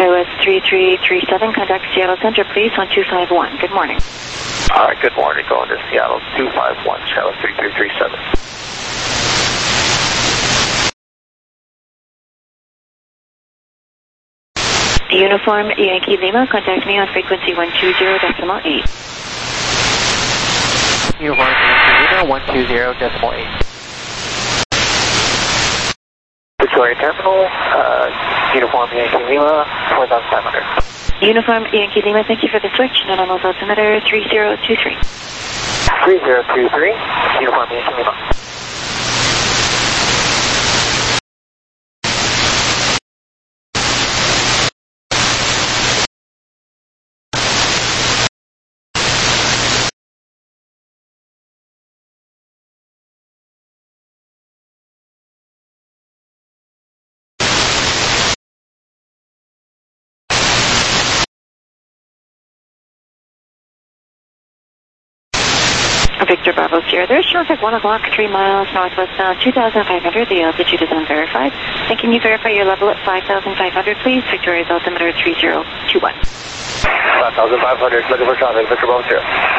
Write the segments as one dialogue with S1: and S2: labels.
S1: SkyWest 3337, contact Seattle Center, please, 1251. Good morning.
S2: All right, good morning. Going to Seattle 251, SkyWest 3337.
S1: Uniform Yankee Lima, contact me on frequency 120.8.
S3: Uniform Yankee Lima, 120.8.
S2: Victoria Terminal, Uniform Yankee Lima, 4500.
S1: Uniform Yankee Lima, thank you for the switch. Anomalous altimeter 3023.
S2: 3023, Uniform Yankee Lima.
S1: Victor Bravo Sierra, there's traffic 1 o'clock, 3 miles northwest now, 2,500. The altitude is unverified. And can you verify your level at 5,500, please? Victoria's altimeter 3021.
S2: 5,500, looking for traffic, Victor Bravo Sierra.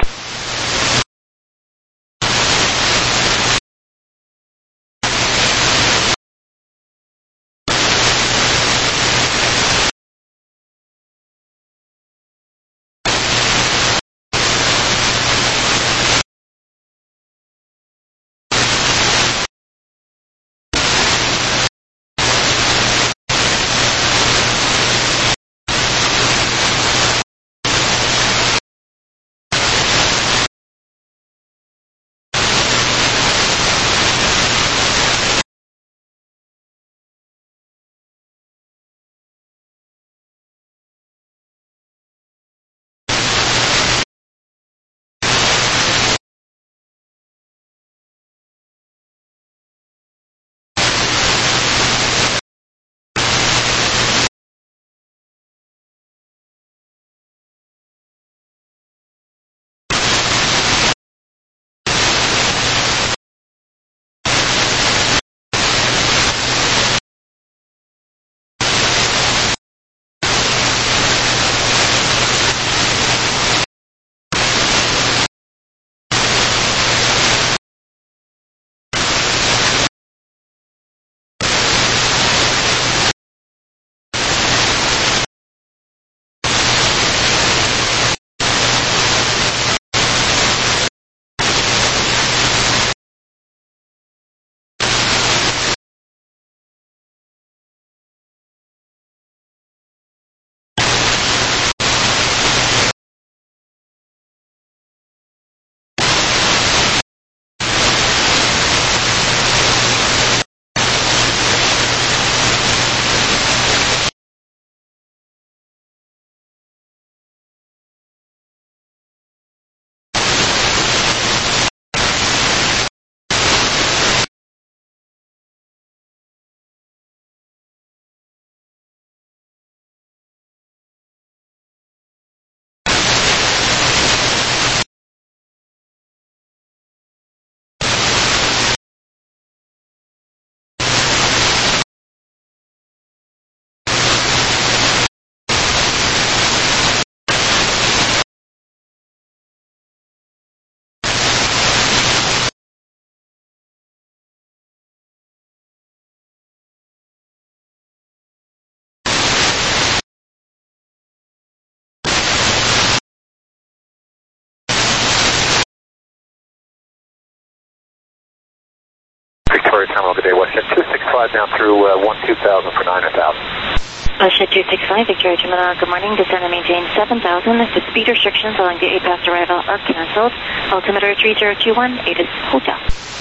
S2: Victoria Terminal, good day, Westjet 265 down through 12,000 for 9,000.
S1: Westjet 265, Victoria Terminal, good morning. Descend and maintain 7,000. The speed restrictions along the A past arrival are cancelled. Altimeter 3021, 8 is hotel.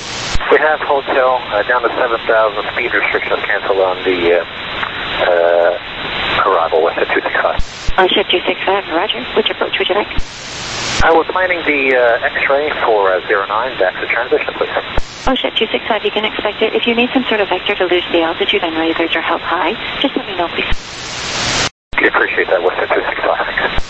S2: We have hotel down to 7,000. Speed restrictions canceled on the arrival, Westjet 265.
S1: Westjet 265, roger. Which approach would you like?
S2: We're planning the X-ray for 09, back to transition, please.
S1: Westjet 265, you can expect it. If you need some sort of vector to lose the altitude, I know you guys are held high. Just let me know, please.
S2: We appreciate that, Westjet 265. Thanks.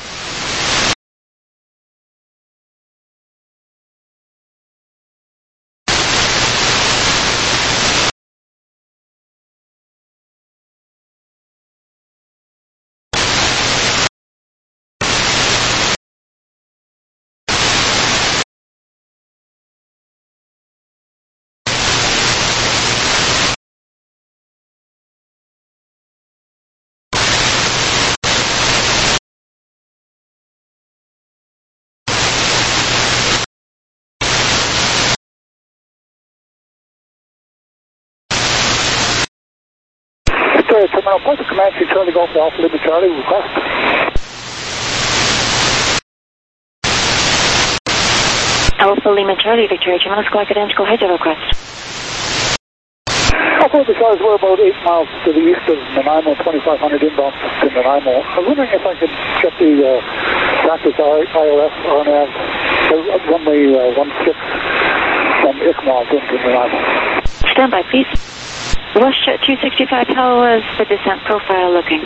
S4: Victoria Terminal, Point Command, Charlie Golf Alpha Lima Charlie, request.
S1: Alpha Lima Charlie, Victoria Terminal, Squawk Identical, head request.
S4: Alpha Lima Charlie, we're about 8 miles to the east of Nanaimo, 2500 inbound to Nanaimo. I was wondering if I could get the practice ILS RNAV runway 16 from ICMA into Nanaimo.
S1: Stand by, please. WestJet 265, how was the descent profile looking?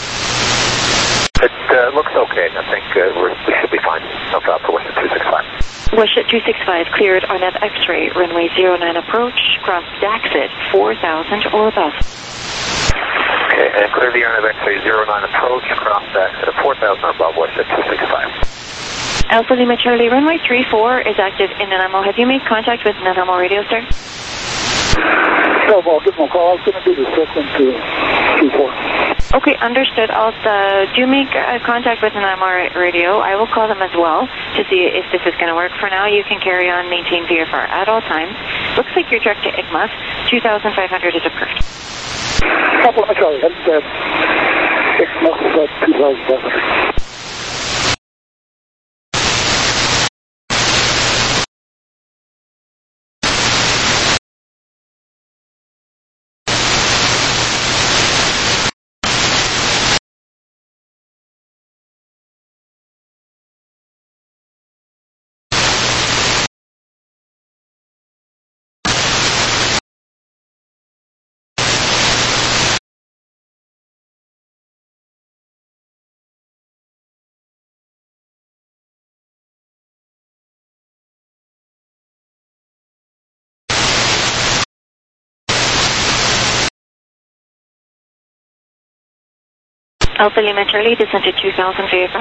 S2: It looks okay. I think we should be fine. No problem for WestJet 265.
S1: WestJet 265 cleared RNAV X-ray, runway 09 approach, cross DAXIT 4,000 or above.
S2: Okay, and clear the RNAV X-ray 09 approach, cross DAXIT at 4,000 or above WestJet 265.
S1: Alpha Lima Charlie, runway 34 is active in Nanaimo. Have you made contact with Nanaimo radio, sir?
S4: No, well, I'll give them a call. I was going to do the circling to Q4.
S1: Okay, understood. I'll do make contact with Nanaimo radio. I will call them as well to see if this is going to work. For now, you can carry on, maintain VFR at all times. Looks like you're direct to ICMA. 2,500 is approved.
S4: Alpha Lima Charlie, heading to ICMA 2,500.
S1: Alpha Lima Charlie, descent to 2,000 VFR.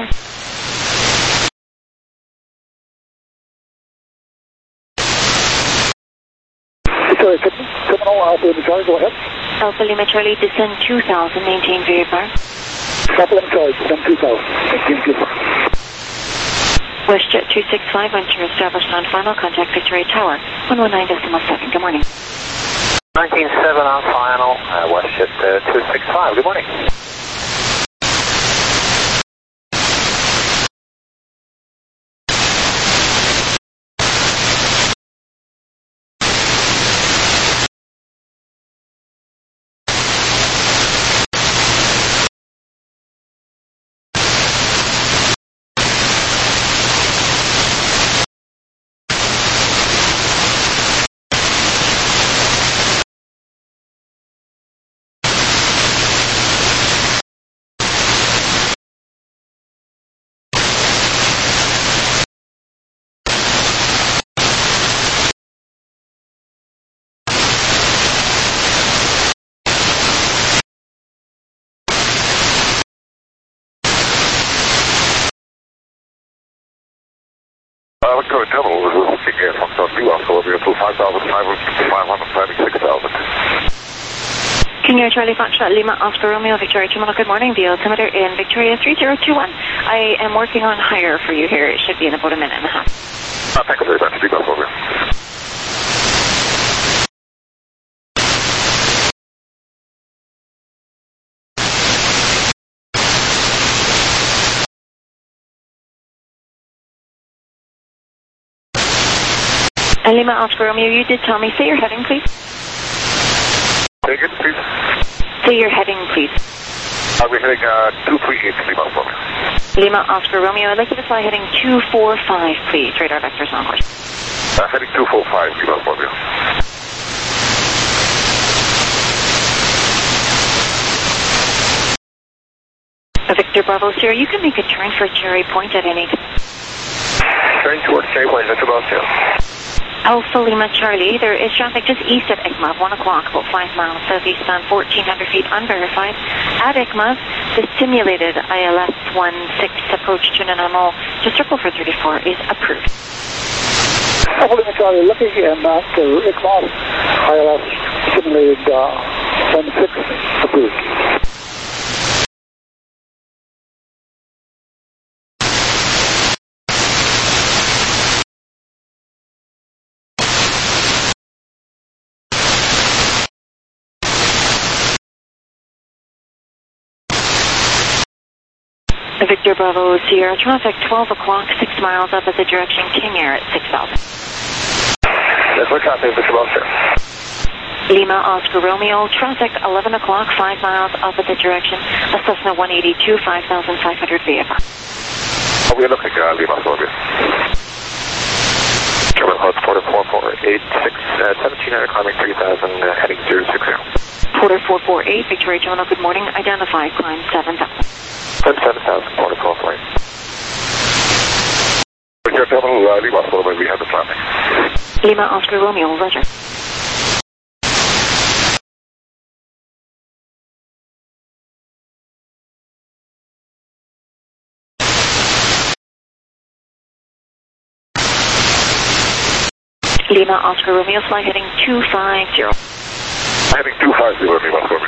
S4: Victoria Terminal, Alpha Lima Charlie, go ahead.
S1: Alpha Lima Charlie, descend 2,000, maintain VFR.
S4: Alpha Lima Charlie, descend 2,000, maintain VFR.
S1: WestJet 265, enter established on final, contact Victoria Tower, 119.7. Good morning.
S2: 19.7 on final, WestJet 265. Good morning.
S5: Victoria Terminal is looking at from South New so we'll be up to 5,500, 6,000.
S1: Kenya Charlie Foxtrot Lima Oscar Romeo Victoria Terminal, good morning. The altimeter in Victoria 3021. I am working on higher for you here. It should be in about a minute and a half.
S5: Thank you very much. Be back over.
S1: Lima Oscar Romeo, you did tell me. Say your heading, please.
S5: Take it, please.
S1: Say your heading, please.
S5: We're heading 238 Lima Oscar Romeo.
S1: Lima Oscar Romeo, I'd like you to fly heading 245, please. Radar vectors on course.
S5: Heading 245 Lima Oscar Romeo.
S1: Victor Bravo Sierra, you can make a turn for Cherry Point at any time.
S2: Turning towards Cherry Point, Victor Bravo Sierra.
S1: Alpha Lima Charlie, there is traffic just east of ICMA, 1 o'clock, about 5 miles southeastbound, 1,400 feet unverified. At ICMA, the simulated ILS 16 approach to Nanaimo to circle for 34 is approved.
S4: Alpha Lima Charlie, looking in for ICMA, ILS simulated 16 approved.
S1: Victor Bravo Sierra traffic 12 o'clock, 6 miles opposite direction, King Air at 6,000.
S2: That's what traffic, Victor Bravo Sierra.
S1: Lima Oscar Romeo, traffic 11 o'clock, 5 miles opposite direction, a Cessna 182, 5,500 VFR.
S5: We're looking at Lima Oscar. Terminal Host Porter 4486, 1700 climbing 3000, heading 060.
S1: Porter 448, Victoria Terminal, good morning. Identify, climb 7,000.
S2: Climb 7,000, Porter 448.
S5: Victoria Terminal, Lima Oscar, we have the traffic.
S1: Lima Oscar Romeo, roger. Lima Oscar Romeo, fly heading 250.
S5: Heading 250, Lima Oscar.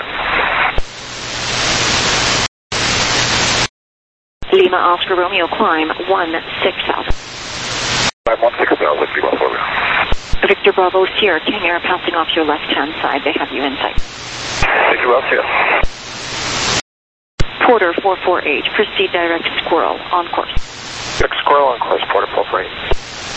S1: Lima Oscar Romeo, climb 16,000.
S5: Climb 16,000, Lima Oscar.
S1: Victor Bravo Sierra, King Air passing off your left-hand side. They have you in sight.
S2: Victor Bravo Sierra.
S1: Porter 448, proceed direct Squirrel, on course.
S2: Direct Squirrel on course, Porter 448.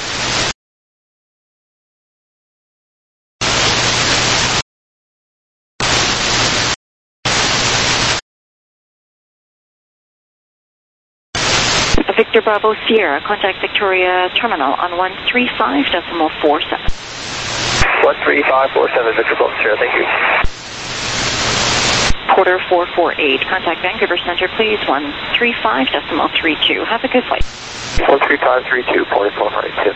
S1: Victor Bravo Sierra, contact Victoria Terminal on 135.47.
S2: 13547, Victor Bravo Sierra, thank you.
S1: Porter 448, contact Vancouver Center, please, 135.32. Have a good flight.
S2: 13532, Porter 442.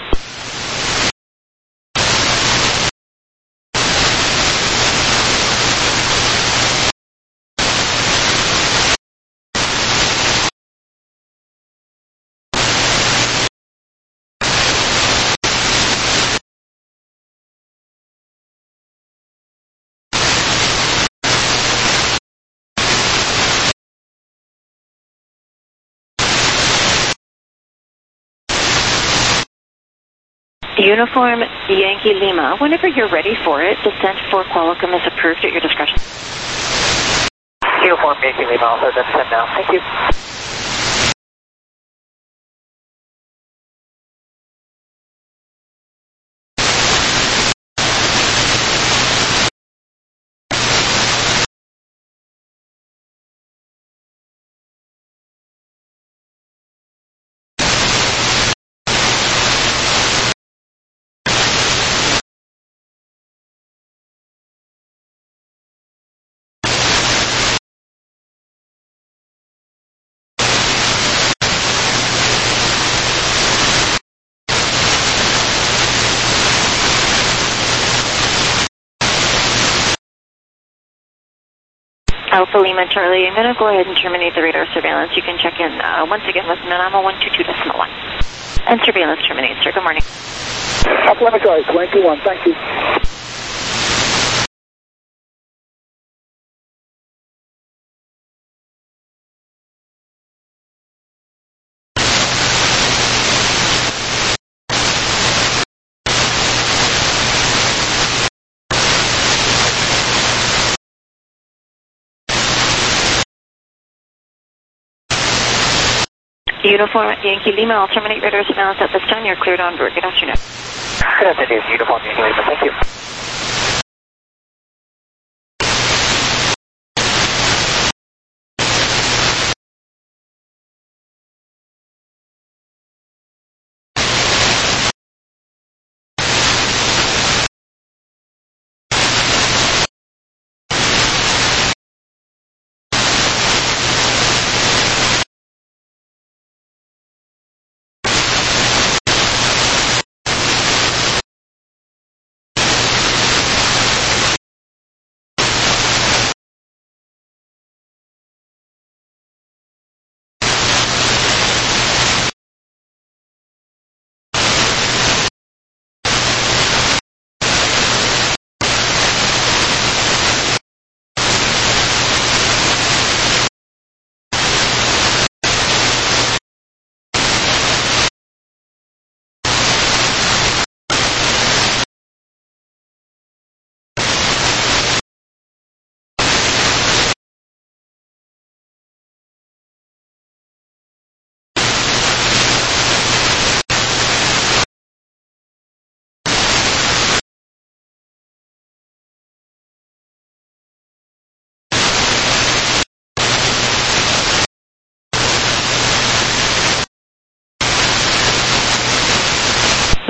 S1: Uniform Yankee Lima, whenever you're ready for it, descent for Qualicum is approved at your discretion.
S2: Uniform Yankee Lima, also descend now, thank you.
S1: Alpha Lima Charlie, I'm going to go ahead and terminate the radar surveillance. You can check in once again with Nanaimo 122.1. And surveillance terminates, sir. Good morning.
S4: Alpha Lima Charlie, 21, thank you.
S1: Uniform Yankee Lima, I'll terminate radar surveillance at this time. You're cleared on board. Good afternoon.
S2: Good afternoon, Uniform Yankee Lima, thank you.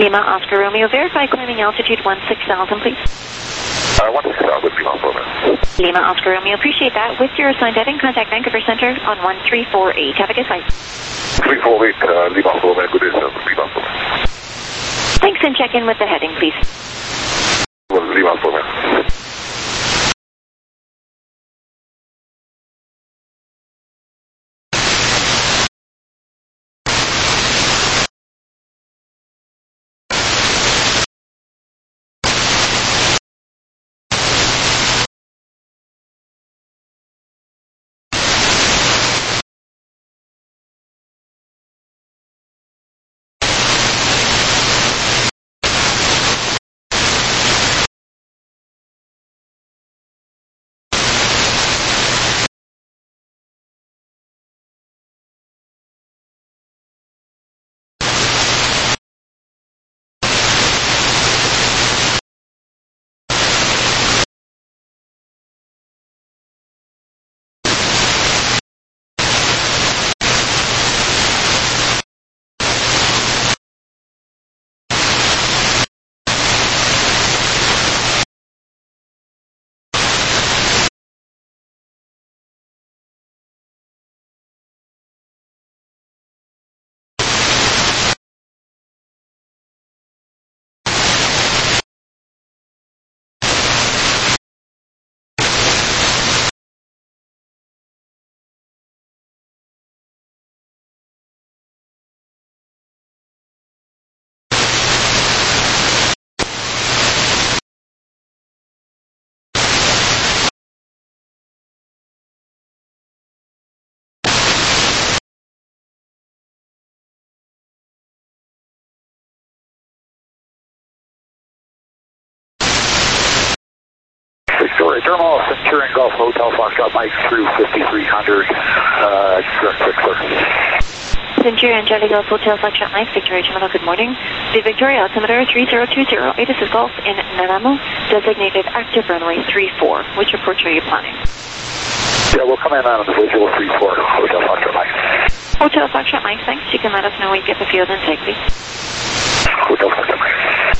S1: Lima Oscar Romeo, verify climbing altitude 16,000, please.
S5: 16,000, Lima Oscar.
S1: Lima Oscar Romeo, appreciate that. With your assigned heading, contact Vancouver Center on 1348. Have a good flight.
S5: 348, Lima Oscar Romeo, good day, sir. Lima Oscar Romeo.
S1: Thanks, and check in with the heading, please.
S5: Lima Oscar Romeo.
S4: Victoria Terminal, Centurion Golf Hotel, Foxtrot Mike through 5300, direct quick clear.
S1: Centurion Charlie Golf Hotel, Foxtrot Mike, Victoria Terminal, good morning. The Victoria altimeter 3020, ATIS Golf in Nanaimo, designated active runway 34. Which approach are you planning?
S4: Yeah, we'll come in on the visual 34, Hotel Foxtrot Mike.
S1: Hotel Foxtrot Mike, thanks. You can let us know when you get the field intake, please.
S4: Hotel Foxtrot Mike.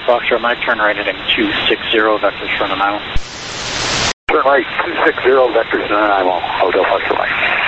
S6: Foxtrot Mike, turn right heading 260, vectors for Nanaimo.
S2: Turn right 260, vectors to Nanaimo, Hotel Foxtrot Mike.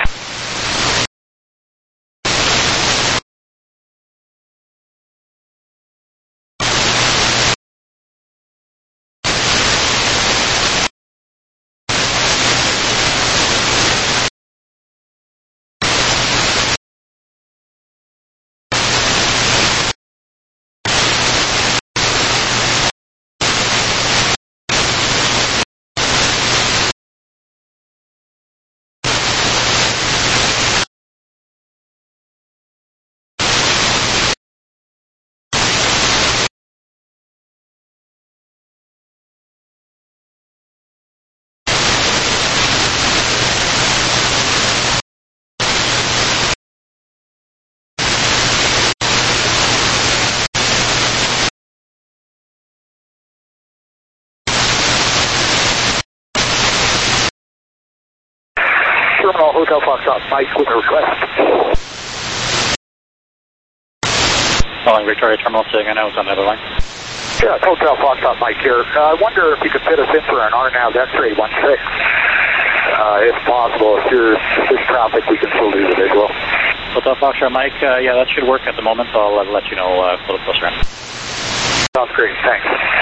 S2: Terminal Hotel Foxtrot Mike with a request.
S6: Calling Victoria Terminal, saying I know it's on the other line.
S2: Yeah, Hotel Foxtrot Mike here. I wonder if you could fit us in for an RNAV X-ray 16. If possible, if there's traffic, we can still do the visual.
S6: Hotel Foxtrot Mike, yeah, that should work at the moment, so I'll let you know a little closer in.
S2: Sounds great, thanks.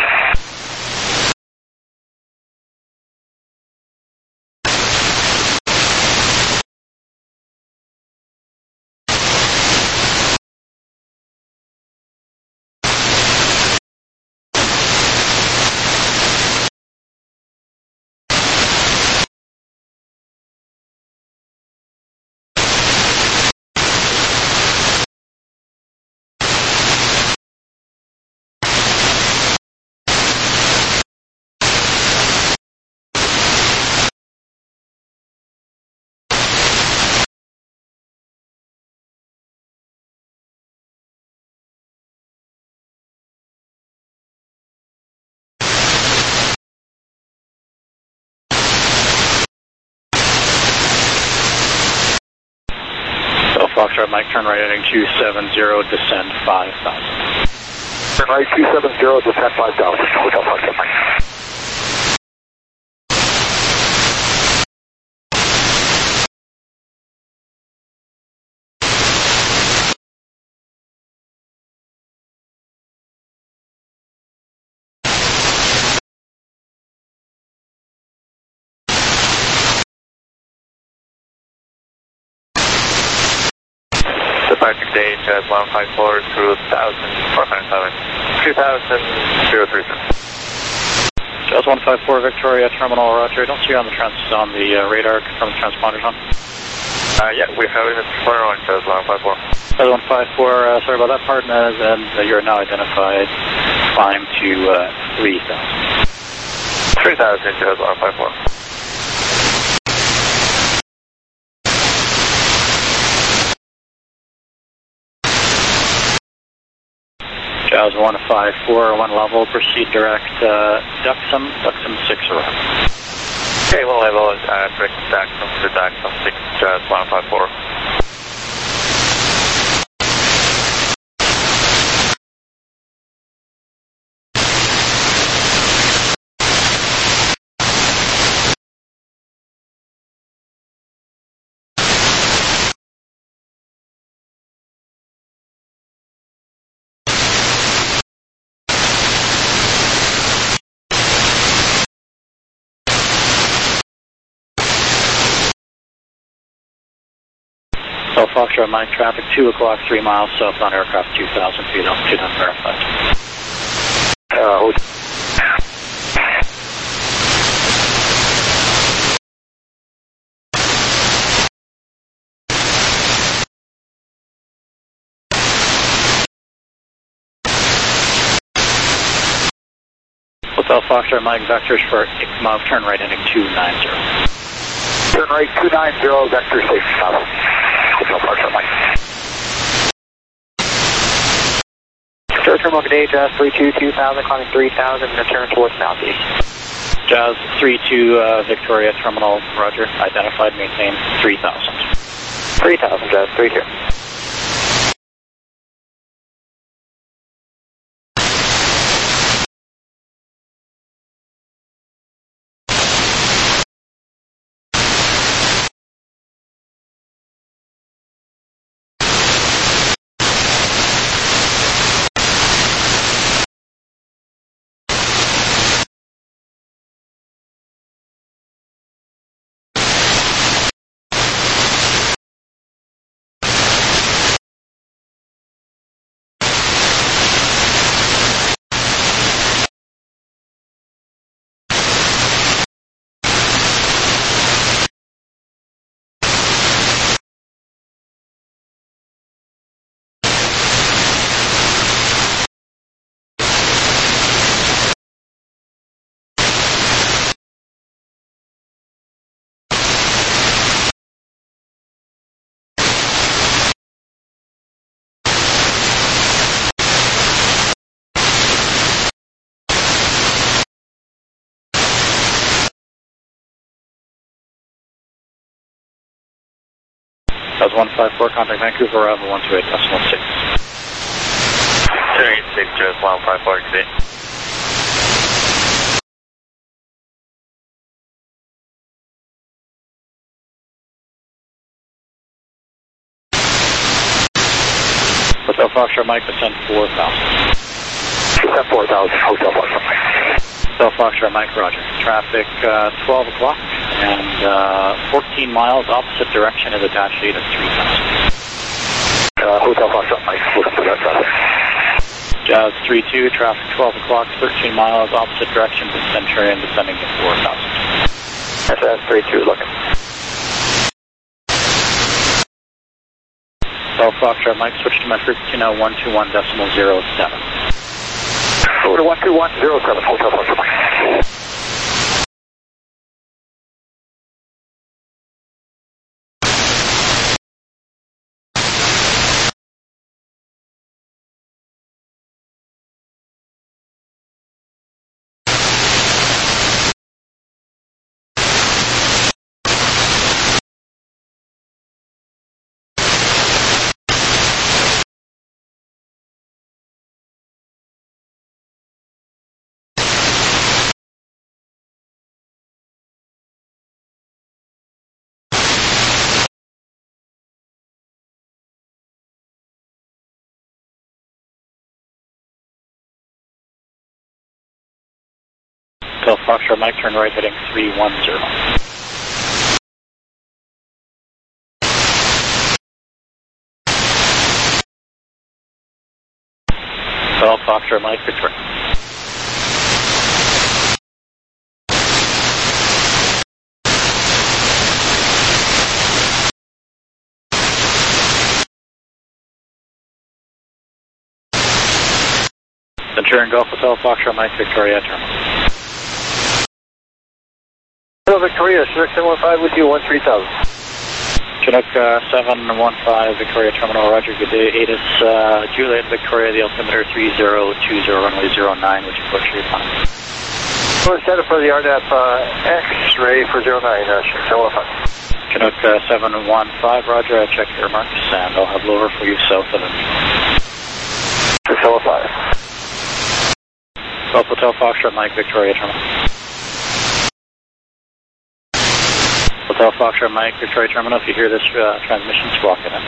S6: Foxtrot Mike, turn right heading 270, descend 5,000.
S2: Turn right 270, descend 5,000, Hotel Foxtrot Mike.
S5: Departing stage at 154 through 2000,
S6: Jazz 154 Victoria Terminal, Roger. I don't see you on the radar from the transponders on.
S5: Yeah, we have it on Jazz 154.
S6: Jazz 154, sorry about that part, and you're now identified. Climb to 3,000.
S5: 3,000, Jazz 154.
S6: Jazz 154, one level, proceed direct, Duxum 6 around.
S5: Okay, one level is direct Duxum to Duxum 6, Jazz 154.
S6: So Foxtrot Mike, traffic 2 o'clock, 3 miles south on aircraft 2,000 feet, altitude unverified. Hotel Foxtrot Mike, vectors for ICMOV, turn right heading 290.
S2: Turn right 290, vector station level. Hotel Foxtrot Mike.
S3: Terminal today, Jazz 32, 2000, climbing 3,000, and turn towards southeast.
S6: Jazz 32, Victoria Terminal, Roger. Identified, maintain 3,000.
S3: 3,000, Jazz 32.
S6: That was 154, contact Vancouver, arrival 128.6.
S7: Turning 6, just 154 today.
S6: Hotel Foxtrot Mike, descend 4,000.
S2: Descend 4,000, Hotel Foxtrot Mike.
S6: Hotel Foxtrot Mike, roger. Traffic 12 o'clock and 14 miles opposite direction is attached to 3,000.
S2: Hotel Foxtrot Mike, looking for that traffic.
S6: Jazz 32, traffic 12 o'clock, 13 miles opposite direction to Centurion, descending to 4,000.
S3: SS 32, looking.
S6: Hotel Foxtrot Mike, switch to my frequency now, 121.07.
S2: Over to 121.07, Hotel Foxtrot Mike.
S6: Hotel Foxtrot Mike, turn right heading 310. Hotel Foxtrot Mike, Victoria. Centurion Golf Hotel Foxtrot Mike, Victoria, terminal.
S3: Hello, Victoria, Chinook 715 with you, 13,000.
S6: Chinook 715, Victoria Terminal, roger, good day. ATIS Juliet, Victoria, the altimeter 3020, runway 09, which is approach your time.
S3: We're set up for the RDAP X-ray for 09, Chinook 715.
S6: Chinook 715, roger, I check your marks, and I'll have lower for you south of it.
S3: Chinook 715.
S6: Golf Hotel Foxtrot Mike, Victoria Terminal. Hotel Foxtrot Mike, Victoria Terminal. If you hear this transmission, squawk it in.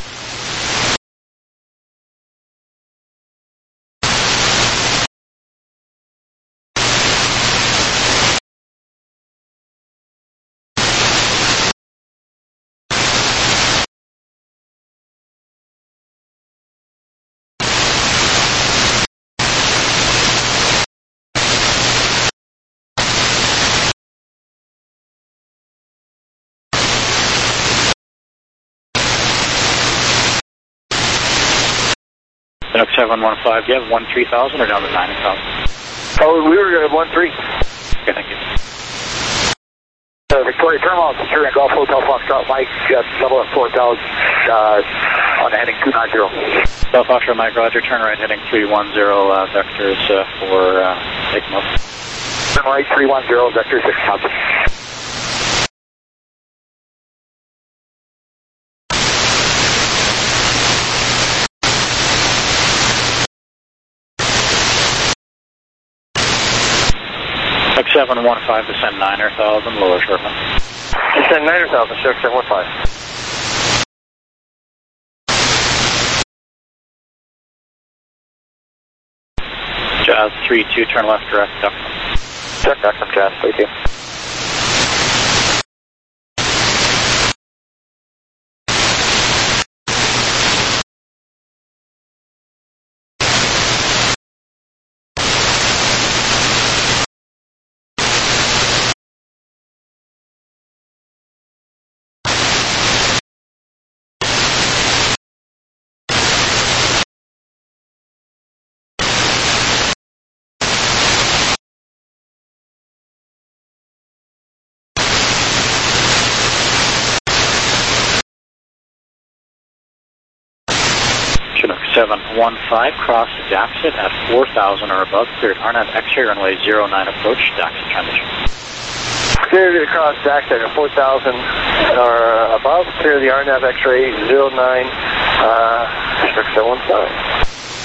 S6: Chinook 715, do you have 13,000 or down to 9,000?
S3: Oh, we were at 13.
S6: Okay, thank you.
S2: Victoria Terminal, Centurion Golf Hotel Foxtrot Mike, double at 4,000 on heading 290.
S6: Hotel Foxtrot Mike, roger, turn right heading 310, vectors for Igmo.
S2: Turn right 310, vector 6,000.
S6: Chinook 715, descend 9,000, lower shortly.
S3: Descend 9,000, Chinook 715.
S6: Jazz 32, turn left direct, duck.
S3: Check back from Jazz 32.
S6: Chinook 715, cross Daxit at 4,000 or above, cleared RNAV X-ray runway 09 approach, Daxit transition.
S3: Clear across Dax at 4,000 or above. Clear the RNAV X-ray 096715.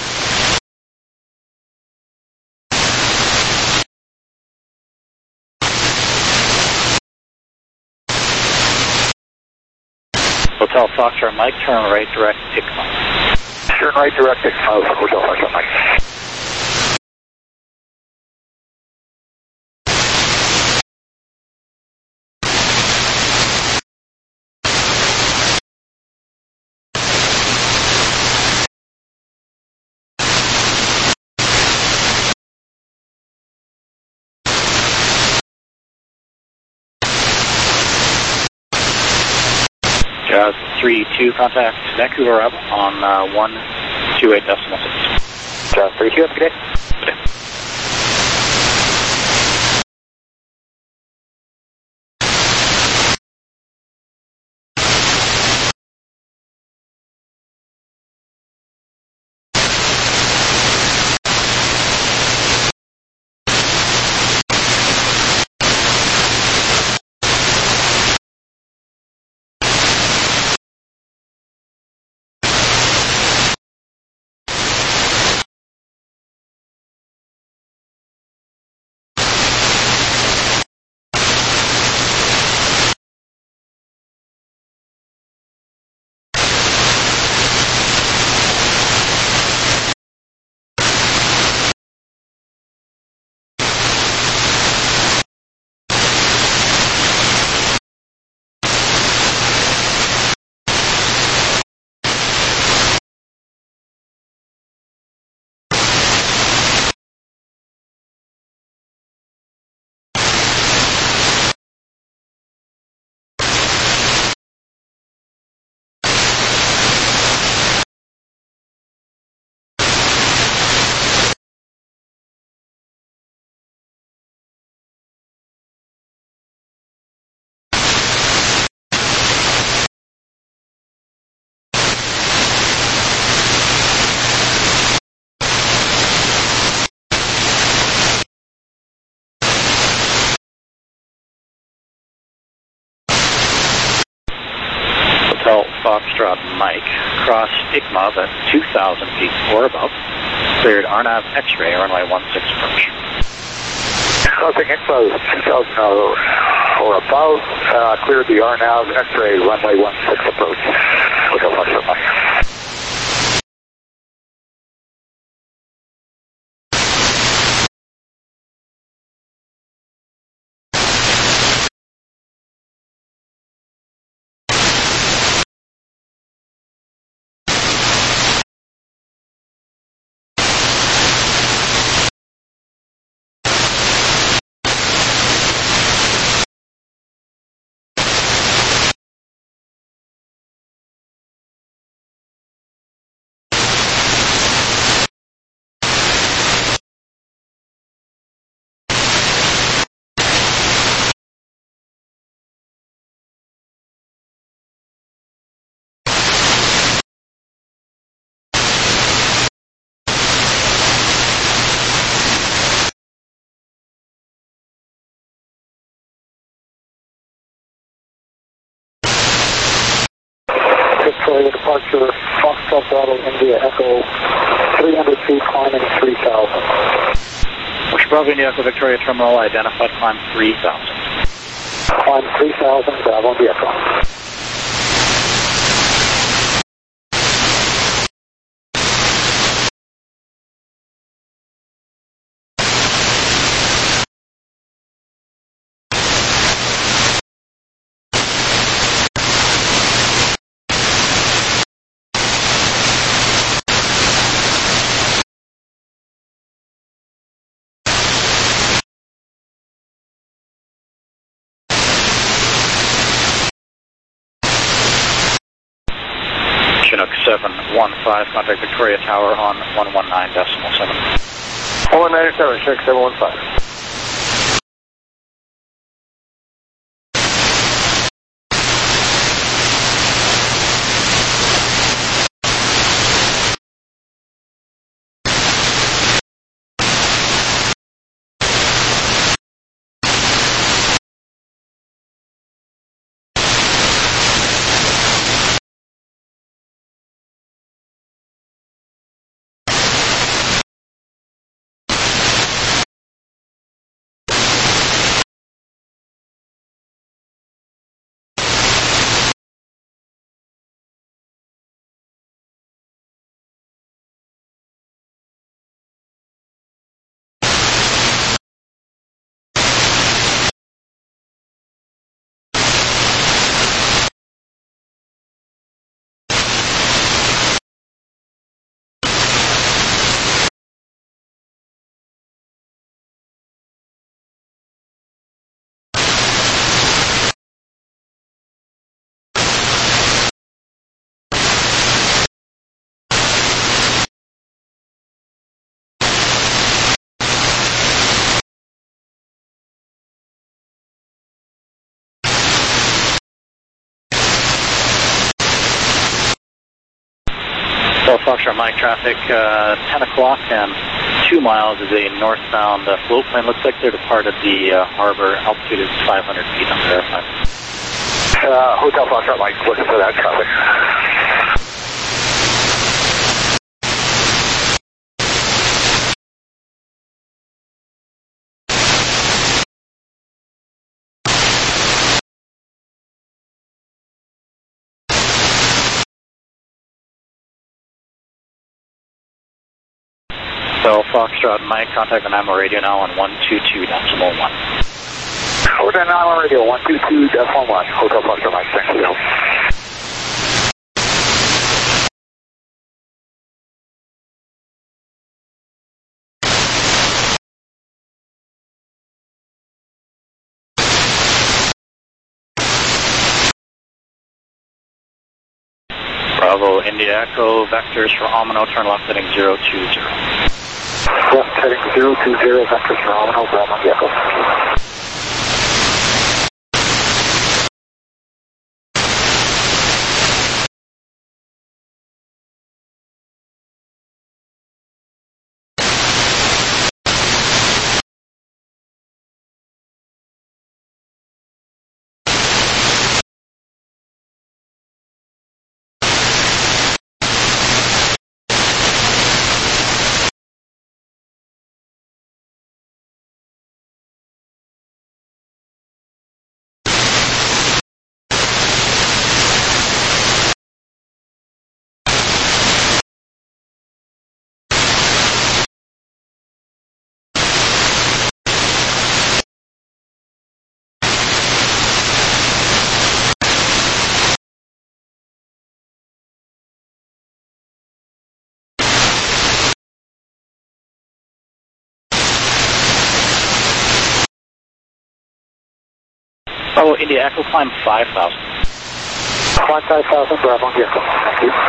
S6: Hotel Foxtrot Mike, turn right direct ICMA.
S2: Turn right direct ICMA, Hotel Foxtrot Mike.
S6: Jazz 3-2, contact Vancouver Rebel on 128.6.
S2: Jazz 3-2, have a good day.
S6: Good day. Hotel Foxtrot Mike, cross ICMA at 2,000 feet or above. Cleared RNAV X-ray, runway 16 approach.
S2: Crossing ICMA 2,000 or above. Cleared the RNAV X-ray, runway 16 approach. Hotel Foxtrot Mike.
S4: Victoria departure, Foxtrot Bravo, India Echo, 300 feet, climbing 3,000.
S6: Which Bravo India Echo Victoria Terminal, identified climb 3,000.
S4: Climb 3,000, Bravo India Echo.
S6: Chinook 715, contact Victoria Tower on 119.7.
S3: 197, Chinook 715.
S6: Foxtrot Mike traffic, 10 o'clock and 2 miles is a northbound float plane. Looks like they're departed the harbor. Altitude is 500 feet unverified.
S2: Hotel Foxtrot Mike, looking for that traffic.
S6: So Foxtrot Mike, contact the Nanaimo radio now on 122.1.
S2: Over to Nanaimo radio, 122.1. Hotel Foxtrot Mike, thanks for the help.
S6: Bravo, India Echo, vectors for Omino, turn left heading 020.
S2: Left heading 020, vectors for Omino, Bravo, India Echo.
S6: Bravo, India Echo, climb 5,000.
S2: Climb 5,000, Bravo, India Echo. Thank you.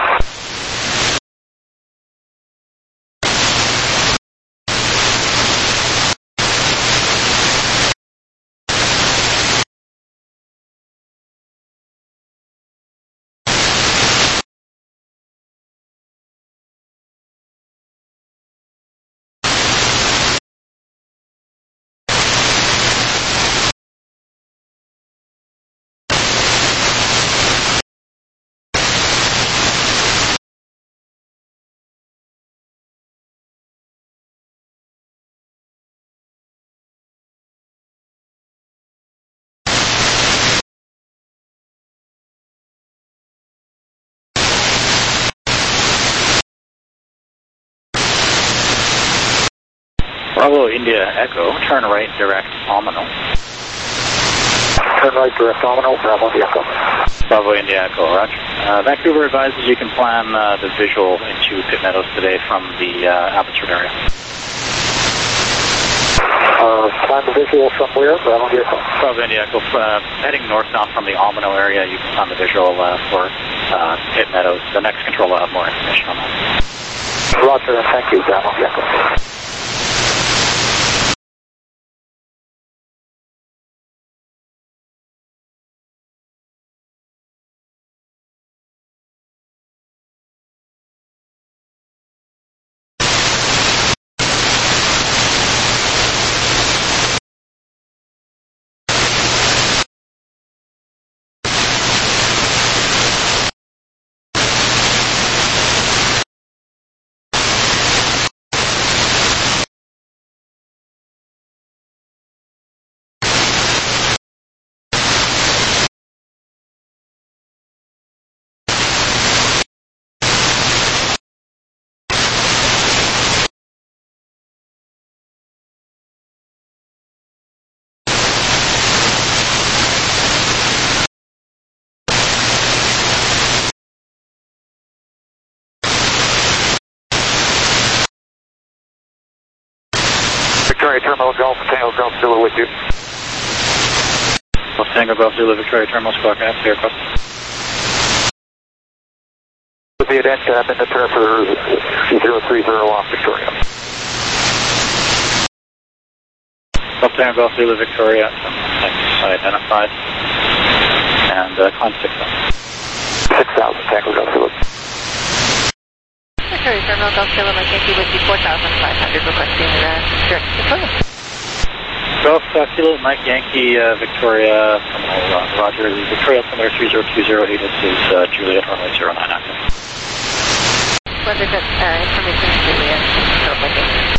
S6: Bravo, India Echo, turn right, direct Omino.
S2: Turn right, direct Omino, Bravo, India Echo.
S6: Bravo, India Echo, roger. Vancouver advises you can plan the visual into Pitt Meadows today from the Abbotsford area.
S2: Plan the visual from where? Bravo, India Echo.
S6: Bravo, India Echo, heading northbound from the Omino area, you can plan the visual for Pitt Meadows. The next control will have more information on that.
S2: Roger, and thank you, Bravo, India Echo. Victoria Terminal Golf, Tango Golf Zulu with you.
S6: Tango Golf Zulu, Victoria Terminal, squawk out, clear across.
S2: With the event, I'm in the turn for 030 off Victoria.
S6: Tango Golf Zulu, Victoria, identified, and climb 6,000.
S2: 6,000, Tango Golf Zulu.
S1: Sorry, Terminal Golf Kilo Mike Yankee with you 4,500 requesting direct deployment.
S6: Golf Kilo Mike Yankee, Victoria, Terminal Roger, the Victoria altimeter 3020 8 is Juliet runway 09 active.
S1: Whether that information is Juliet, Kilo Mike Yankee.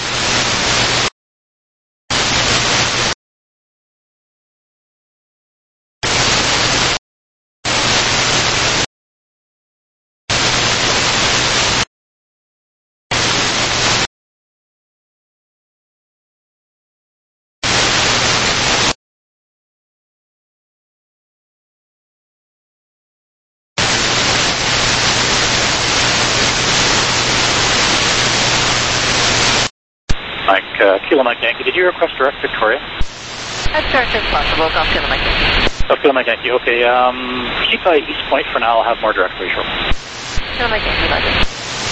S6: Kilo Mike Yankee, did you request direct Victoria?
S1: As direct as possible, Golf Kilo Mike Yankee.
S6: Golf Kilo Mike Yankee, okay. Keep East Point for now, I'll have more direct for you shortly.
S1: Kilo Mike Yankee, Roger.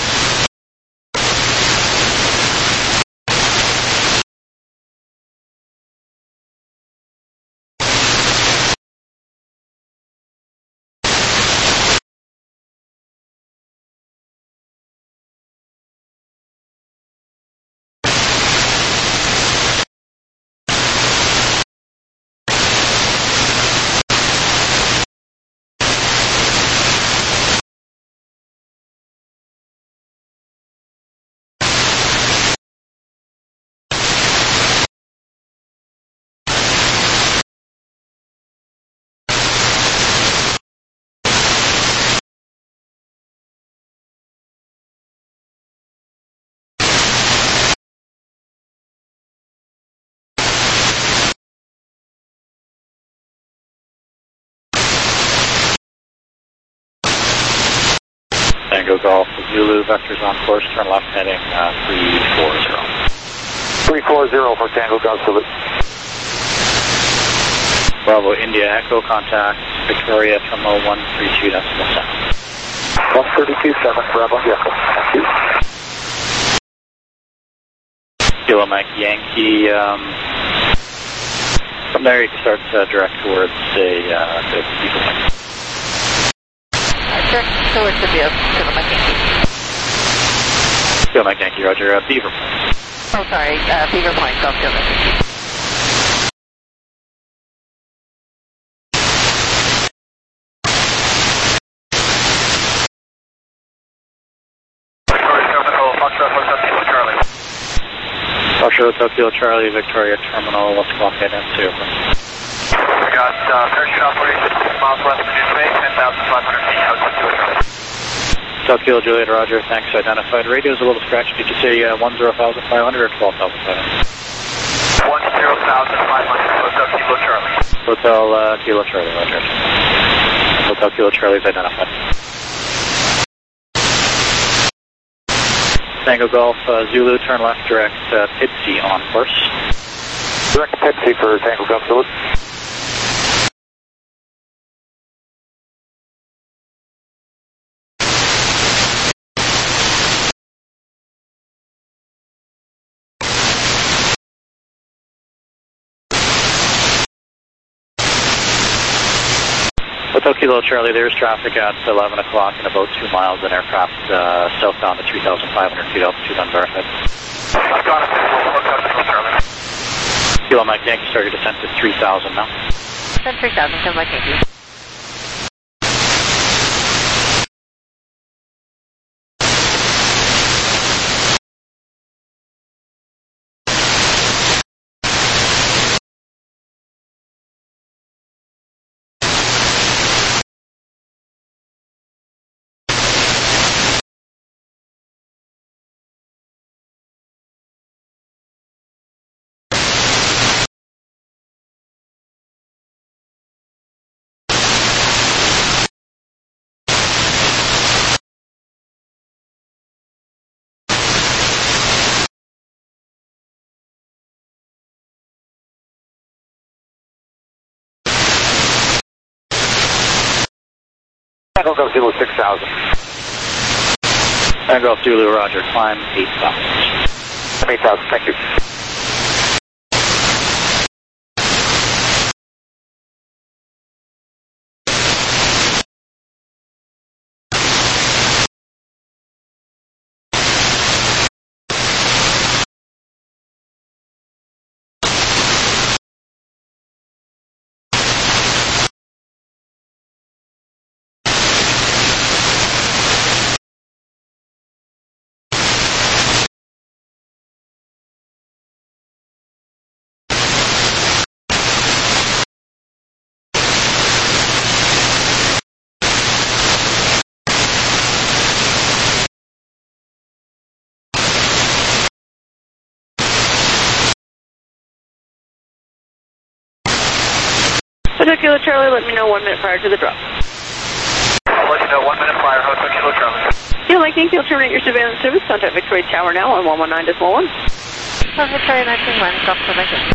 S6: Tango Golf Zulu, vectors on course, turn left heading 340.
S2: 340 for Tango Golf Zulu.
S6: Bravo India Echo, contact Victoria Terminal 132.7.
S2: 132.7, Bravo Echo. Thank you.
S6: Kilo Mike Yankee, from there you can start direct towards the Beaver Point.
S1: Direct towards the Kilo Mike Yankee.
S6: Kilo Mike Yankee, Roger, Beaver Point.
S1: Oh, sorry, Beaver Point, Golf Kilo Mike Yankee.
S6: Foxtrot Hotel Kilo Charlie, Victoria Terminal, let's clock head into.
S3: We got parachute operation 6 miles west of New Bay, 10,500 feet, Hotel Kilo Charlie.
S6: Hotel Kilo Juliet, Roger, thanks, identified. Radio is a little scratchy, did you say 10,500 or 12,500?
S3: 10,500, Hotel Kilo Charlie.
S6: Hotel Kilo Charlie, Roger. Hotel Kilo Charlie is identified. Tango Golf Zulu, turn left direct Pitsea on course.
S2: Direct Pitsea for Tango Golf Zulu.
S6: Hotel Kilo Charlie, there's traffic at 11 o'clock in about 2 miles, an aircraft southbound at 3,500 feet altitude unverified.
S3: I've got it, Hotel Kilo Charlie.
S6: Kilo Mike Yankee, start your descent at 3,000 now.
S1: Descent 3,000, Kilo Mike Yankee.
S2: Tango Golf Zulu 6,000.
S6: Tango Golf Zulu, Roger, climb 8,000.
S2: 8,000, thank you.
S8: Kilo Charlie, let me know 1 minute prior to the drop.
S3: I'll let you know 1 minute prior, Hotel Kilo Charlie.
S8: Kilo Mike Inc. You'll terminate your surveillance service. Contact Victoria Tower now on 119.1.
S1: Victoria 19-1, stop for my game.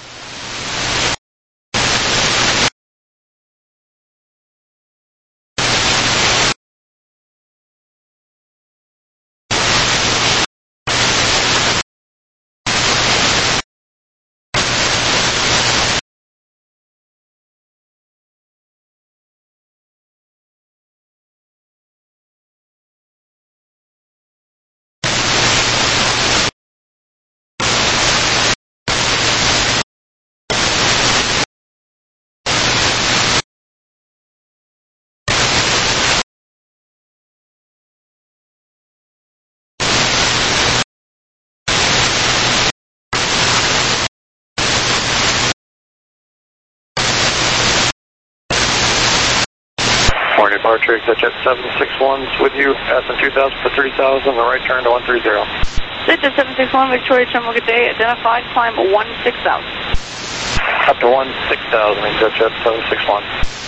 S7: Morning departure, exit 761's with you, passing 2000 for 30,000, the right turn to 130.
S8: Digit 761, Victoria Terminal, good day. Identified, climb 16,000.
S7: Up to 16,000, exit 761.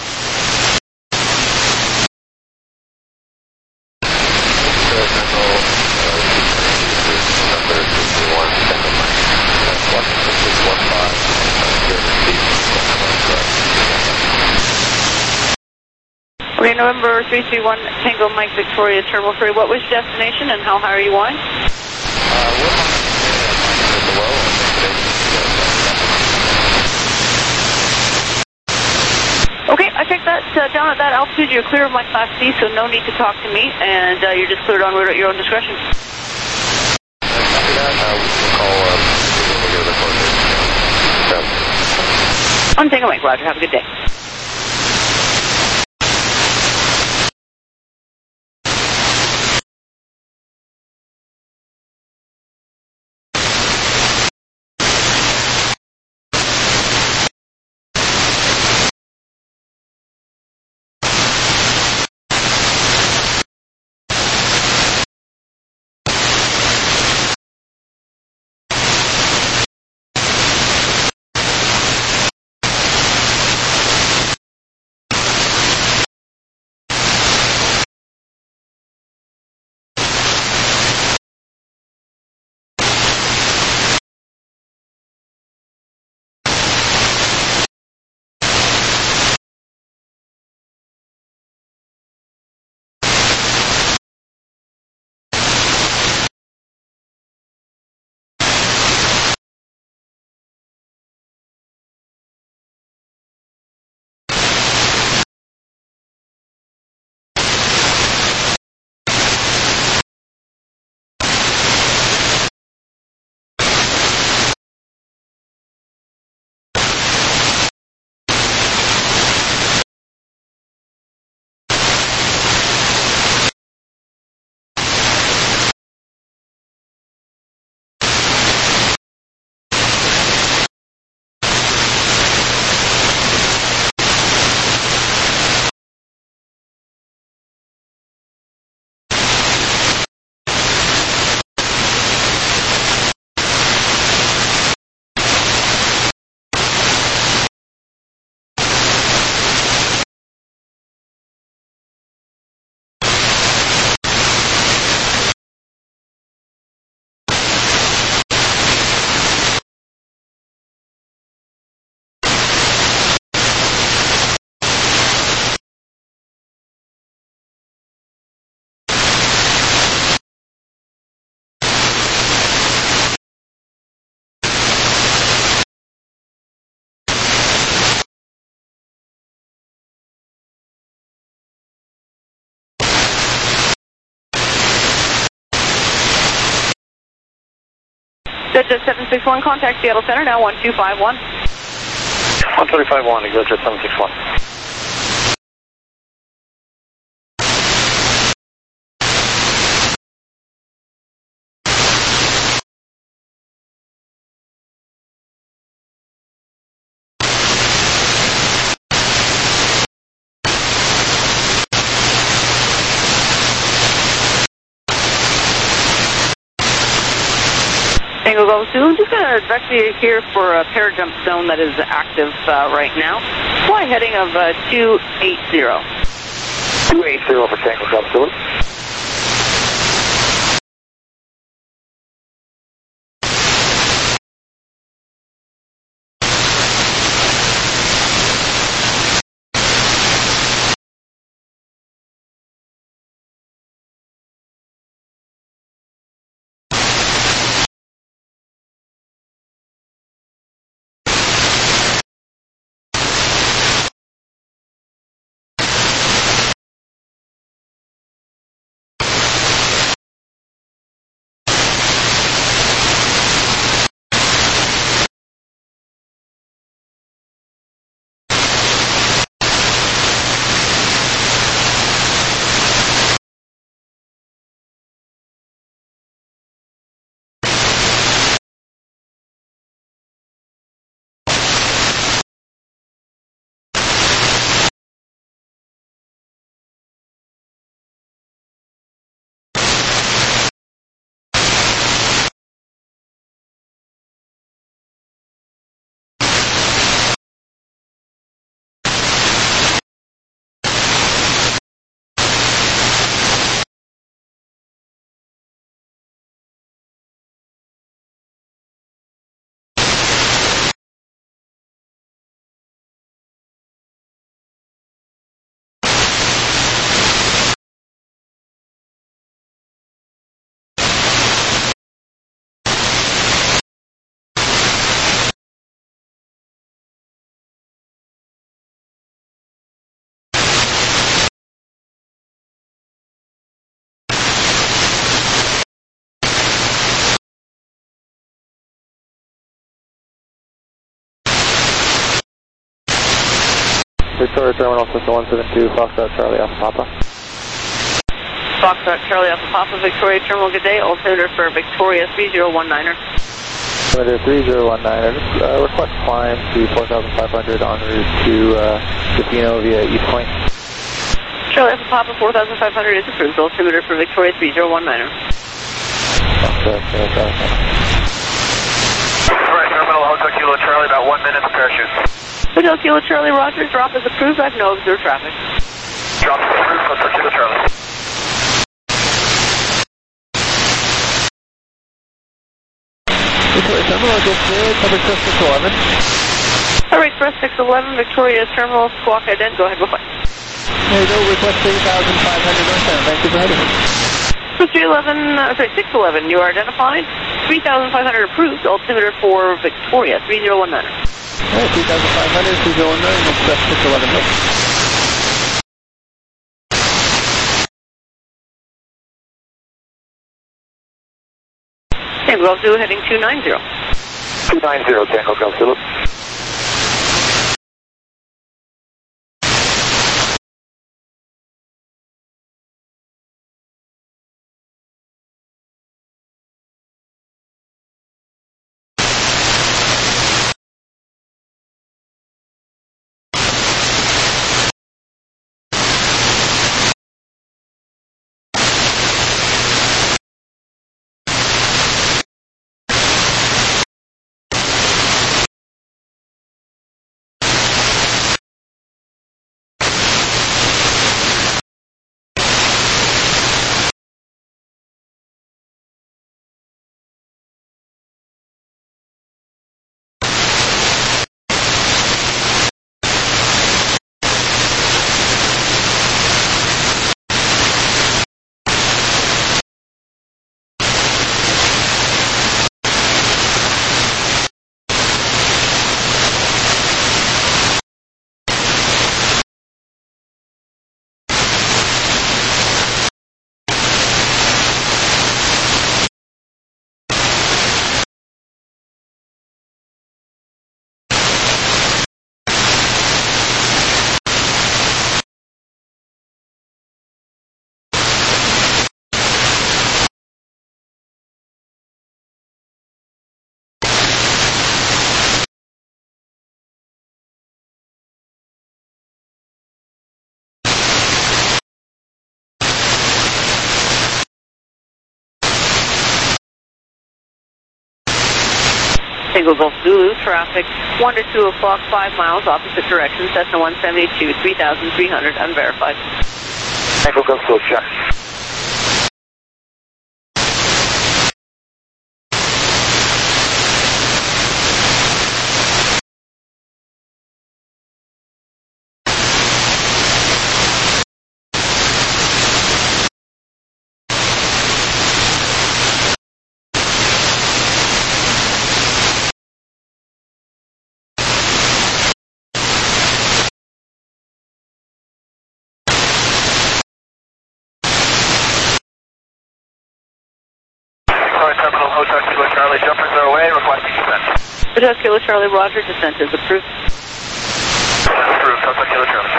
S8: Okay, November 331 Tango Mike Victoria Terminal 3. What was your destination and how high are you going? Okay, I checked that. Down at that altitude, you're clear of my Class C, so no need to talk to me, and you're just cleared en route at your own discretion. On Tango Mike, Roger. Have a good day. Digit 761, contact Seattle Center now 1251.
S7: 135.1, exit 761.
S8: Tango Golf 2, I'm just going to direct you here for a parajump zone that is active right now. Fly heading of 280.
S2: 280 for Tango Golf 2.
S7: Victoria Terminal System 172, Foxtrot Charlie Alpha Papa.
S8: Foxtrot Charlie Alpha Papa, Victoria Terminal, good day. Altimeter for Victoria 3019er.
S7: Altimeter 3019er, request climb to 4,500 en route to Defino via East Point.
S8: Charlie Alpha Papa 4,500 is approved. Altimeter for Victoria 3019er.
S7: Foxtrot Charlie.
S3: Alright, Terminal Hotel Kilo Charlie, about 1 minute for parachute.
S8: Hotel Kilo Charlie, roger. Drop is approved. I have no observed traffic.
S3: Drop is approved, Hotel Kilo Charlie.
S7: Victoria Terminal, good day. Cover Crest 611.
S8: Alright, Crest 611, Victoria Terminal, squawk ident. Go ahead, go flight.
S7: There you go, request 3,500 northbound. Thank you for heading.
S8: Crest 611, you are identified. 3,500 approved. Altimeter for Victoria 3019er.
S7: Alright, 3,500, 3019, Express 611.
S8: Tango Golf Zulu heading 290.
S2: 290, Tango Golf Zulu.
S8: Tango Golf Zulu, traffic 1 to 2 o'clock, 5 miles, opposite direction, Cessna 172, 3,300, unverified.
S2: Tango Golf Zulu, check.
S3: Terminal Hotel Kilo Charlie, jumpers are away, requesting descent.
S8: Hotel Kilo Charlie, roger, descent is approved.
S3: Approved, Hotel Kilo Charlie.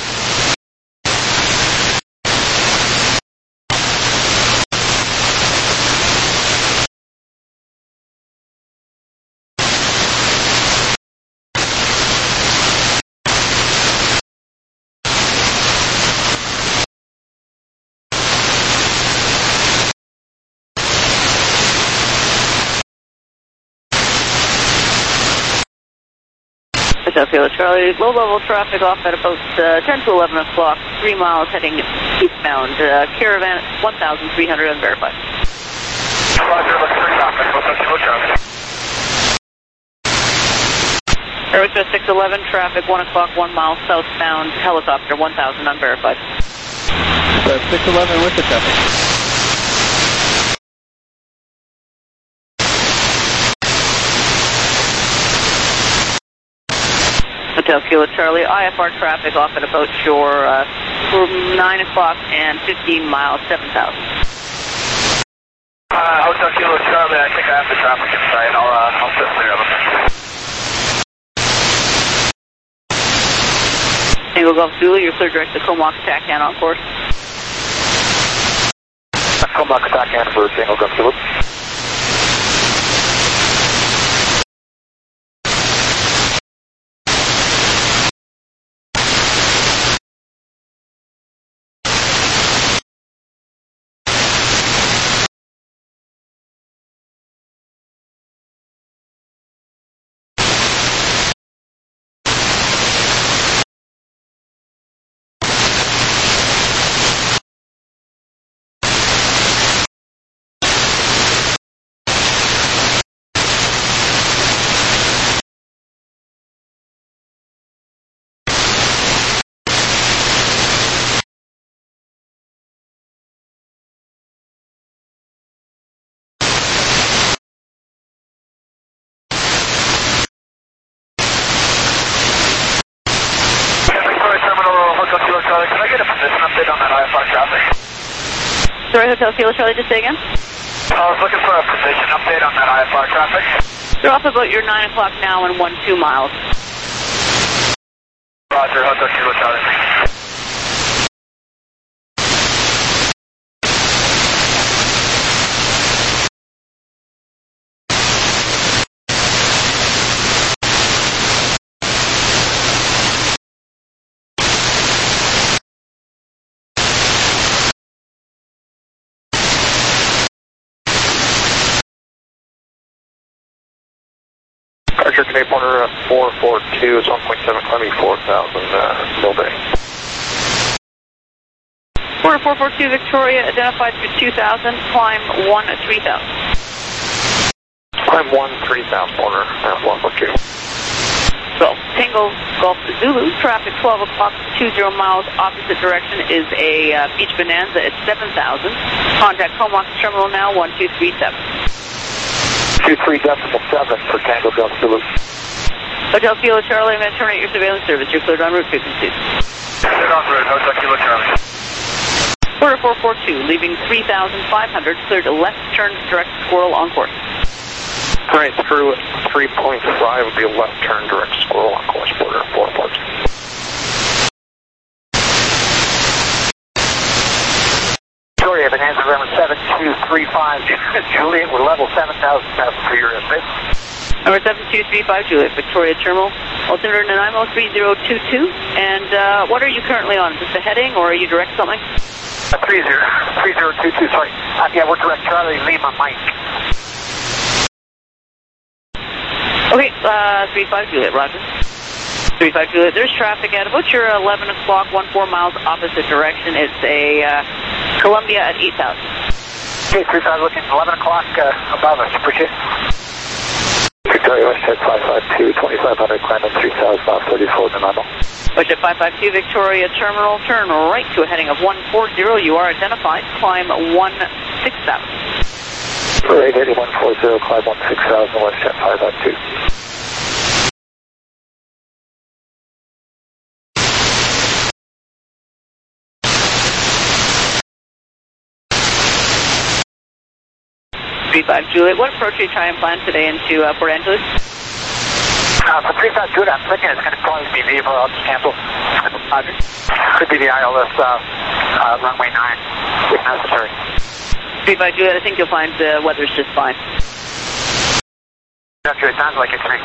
S8: Hotel Kilo Charlie, low-level traffic off at about 10 to 11 o'clock, 3 miles heading eastbound, Caravan 1,300, unverified.
S3: Roger, looks for traffic, Hotel Kilo Charlie.
S8: Airways 611, traffic 1 o'clock, 1 mile southbound, helicopter 1,000, unverified.
S7: 611 with the traffic.
S8: Hotel Kilo Charlie, IFR traffic off at about shore from 9 o'clock and 15 miles, 7,000.
S3: Hotel Kilo Charlie, I think I have the traffic in sight. I'll sit clear of them.
S8: Tango Golf Zulu, you're clear direct to Comox, TACAN on course.
S2: Comox, TACAN for Tango Golf Zulu.
S3: Can I get a position update on that IFR traffic?
S8: Sorry, Hotel Kilo Charlie, just say again?
S3: I was looking for a position update on that IFR traffic.
S8: They're off about your 9 o'clock now and 1-2 miles.
S3: Roger, Hotel Kilo Charlie.
S5: Archer Canadian Pointer 442 is 1.7 climbing 4,000 mill day.
S8: Porter 442 Victoria, identified for 2,000, climb 1 at 3,000.
S5: Climb 1, 3,000 Pointer 442.
S8: So, Tango Golf Zulu, traffic 12 o'clock, 20 miles, opposite direction is a Beach Bonanza at 7,000. Contact Comox Terminal now, 1237.
S2: 23.7 for Tango Golf Zulu.
S8: Hotel Kilo Charlie, I'm going to terminate your surveillance service. You're cleared on route frequencies.
S3: Cleared on route, Hotel Kilo Charlie.
S8: Porter 442, leaving 3,500, cleared a left turn direct squirrel on course.
S5: Right through 3.5 would be a left turn direct squirrel on course, Porter 442.
S2: Victoria, Bonanza River 7235, Juliet, we're level 7,000 for your space.
S8: Number 7235, Juliet, Victoria Terminal, altimeter Nanaimo 3022. And what are you currently on? Is this a heading or are you direct something?
S2: 3022, sorry. Yeah, we're direct Charlie Lima Mike.
S8: Okay, 35 Juliet, roger. 35 Juliet, there's traffic at about your 11 o'clock, 14 miles opposite direction. It's a Columbia at 8,000.
S2: Okay, 35 looking 11 o'clock above us. Appreciate it. Victoria, Westjet 552, 2500, climbing 3000, about 34 Nanaimo.
S8: Westjet 552, Victoria Terminal, turn right to a heading of 140. You are identified. Climb 16,000.
S2: Parade heading 140, climb 16,000, Westjet 552.
S8: Juliet, what approach are you trying to plan today into Port Angeles?
S2: For 35 Juliet, I'm thinking it's going to probably be Viva. I'll just cancel.
S8: Roger.
S2: Could be the ILS runway 9 if necessary.
S8: 35 Juliet, I think you'll find the weather's just fine.
S2: After it sounds like it's me.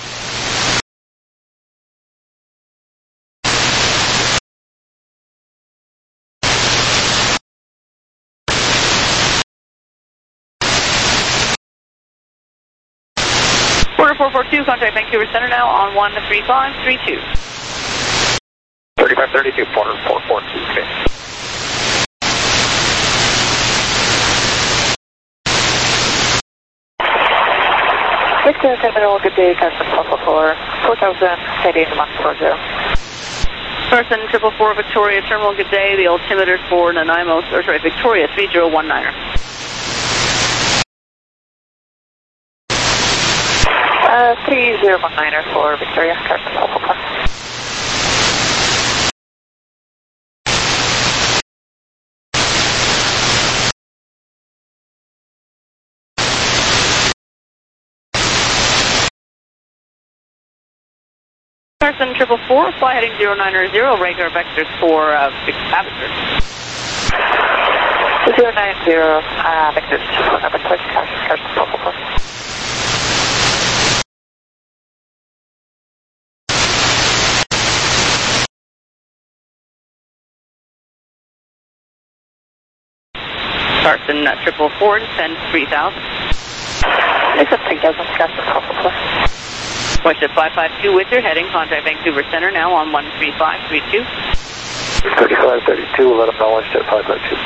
S8: Order 442, contact Vancouver Center now on 13532.
S2: 3532, order 442, okay.
S1: Victor Terminal, good day, Carson Papa for 4000, heading 140.
S8: Carson 444 Victoria Terminal, good day. The altimeter for Nanaimo, or sorry, Victoria 3019er.
S1: 3019er for Victoria, Carson Papa.
S8: Carson 444, fly heading 090, regular vectors for Abbotsford.
S1: 090, vectors for Abbotsford, Carson 444.
S8: Carson 444, descend 3000.
S1: Descend 3000, Carson 444.
S8: Westjet 552 with your heading, contact Vancouver Center now on 13532.
S2: 3532, let them know Westjet 552.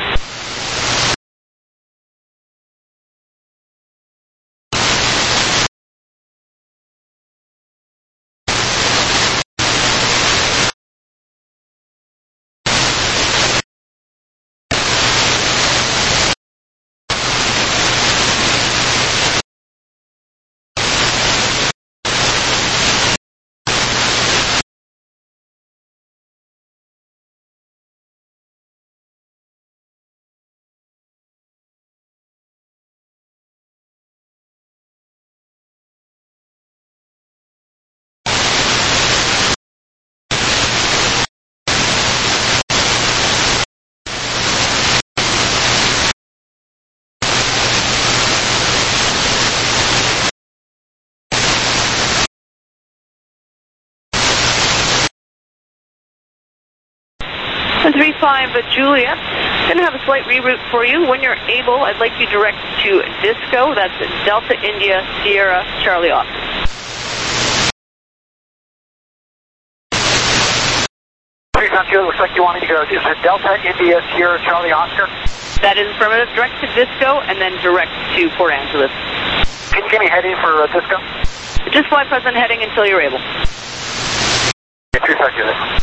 S8: And 35 Juliet, going to have a slight reroute for you. When you're able, I'd like you direct to Disco. That's Delta India Sierra Charlie Oscar.
S2: Juliet, looks like you wanted to go. Is it Delta India Sierra Charlie Oscar?
S8: That is affirmative. Direct to Disco and then direct to Port Angeles.
S2: Can you give me heading for Disco?
S8: Just fly present heading until you're able.
S2: 35 Juliet.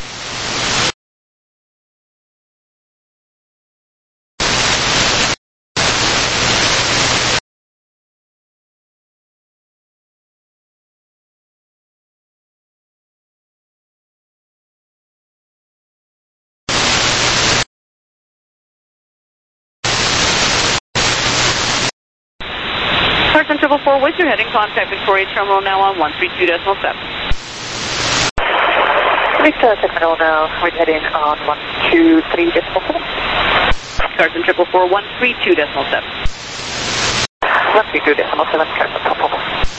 S8: Carson 444 with your heading, contact Victoria Terminal now on 132.7.
S1: Victoria Terminal now, we're heading on 123.7.
S8: Carson 444, 132.7.
S1: 132.7, Carson 444.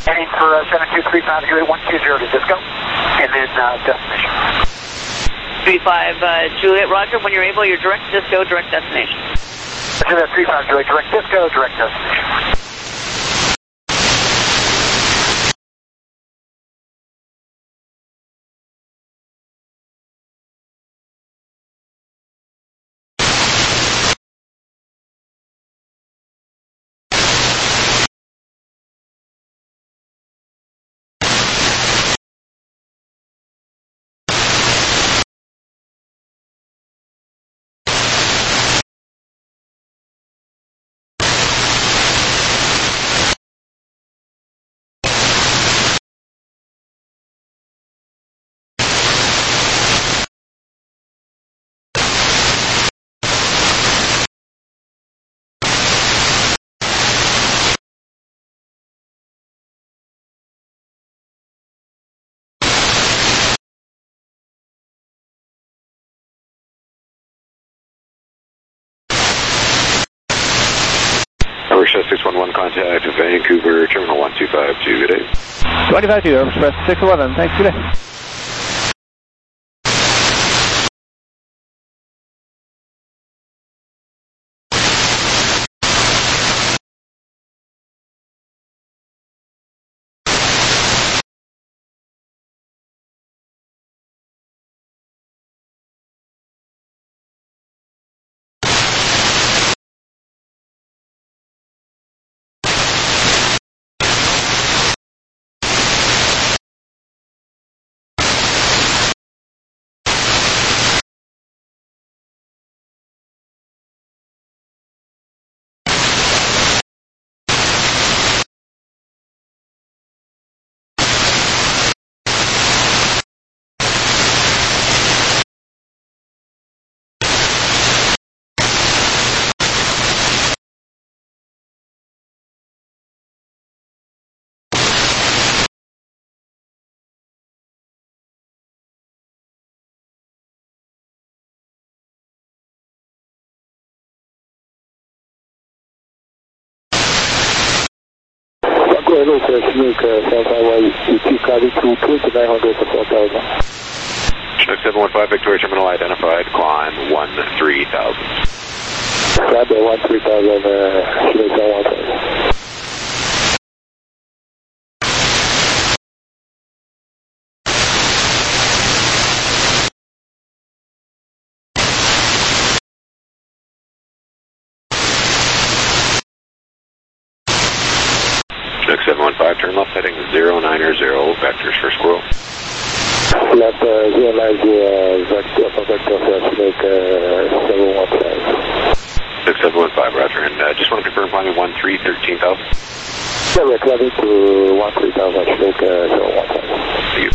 S2: Heading for 723 Juliet 120 to Disco, and then destination.
S8: 35 Juliet, roger. When you're able, you're direct Disco, direct destination.
S2: 35 Juliet, direct Disco, direct destination.
S9: Air 611, contact Vancouver, Terminal 1252, good day.
S7: 252, Air Express 611, thanks, good day.
S4: Hello, Chinook, South Highway, ET Cali to 2900 for 4,000.
S9: Chinook 715, Victoria Terminal identified, climb 13,000.
S4: Climb 13,000, Chinook 715.
S9: Chinook 715, turn left heading 090, vectors for Squirrel.
S4: Left 090, vector for Chinook 715.
S9: Chinook 715, roger, and just want to confirm climbing 13,000.
S4: Yeah, we're climbing to 13,000, Chinook 715.
S9: Thank you.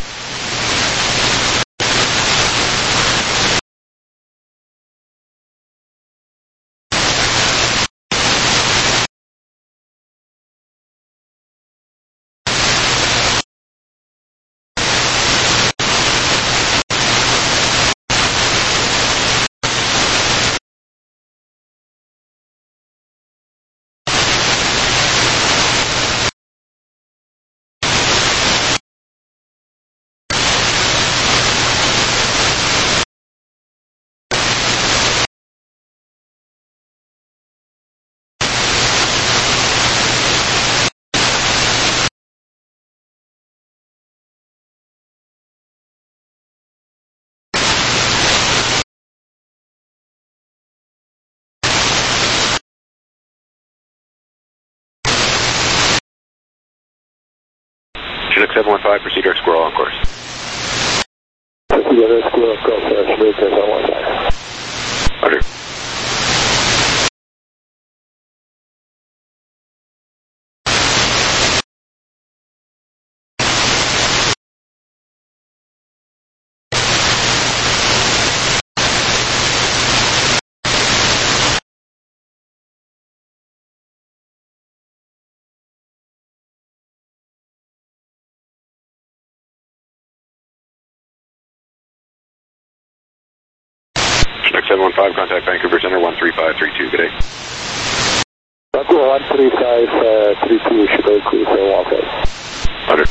S9: Chinook 715, proceed direct Squirrel on course.
S4: Proceed direct Squirrel on course, Chinook 715.
S9: Roger. Chinook 715, contact Vancouver Center 13532, good day.
S4: Vancouver 13532, Chinook 715.
S9: 100.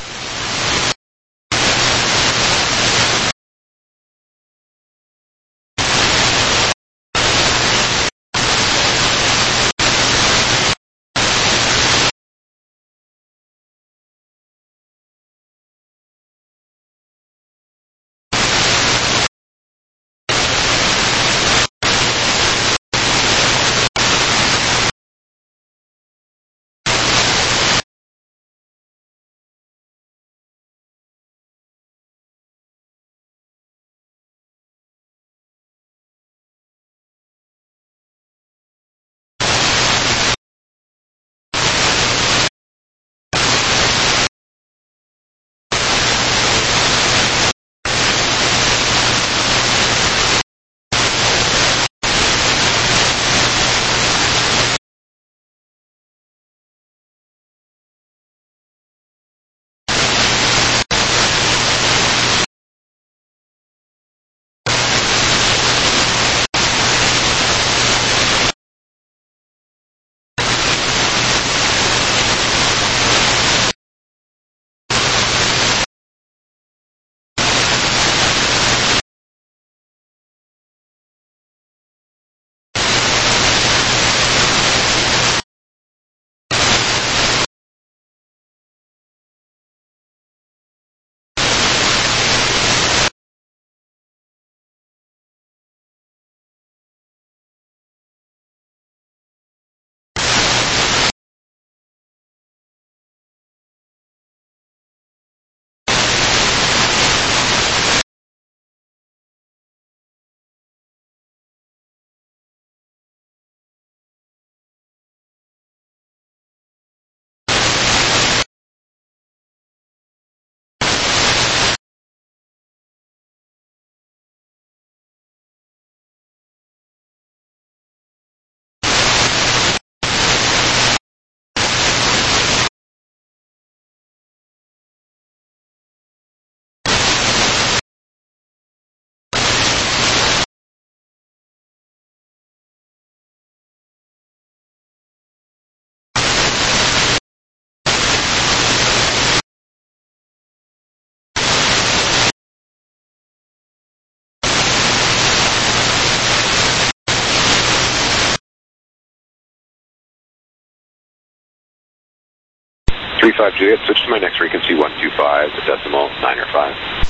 S9: Juliet, switch to my next frequency, 125, decimal, 9 or 5.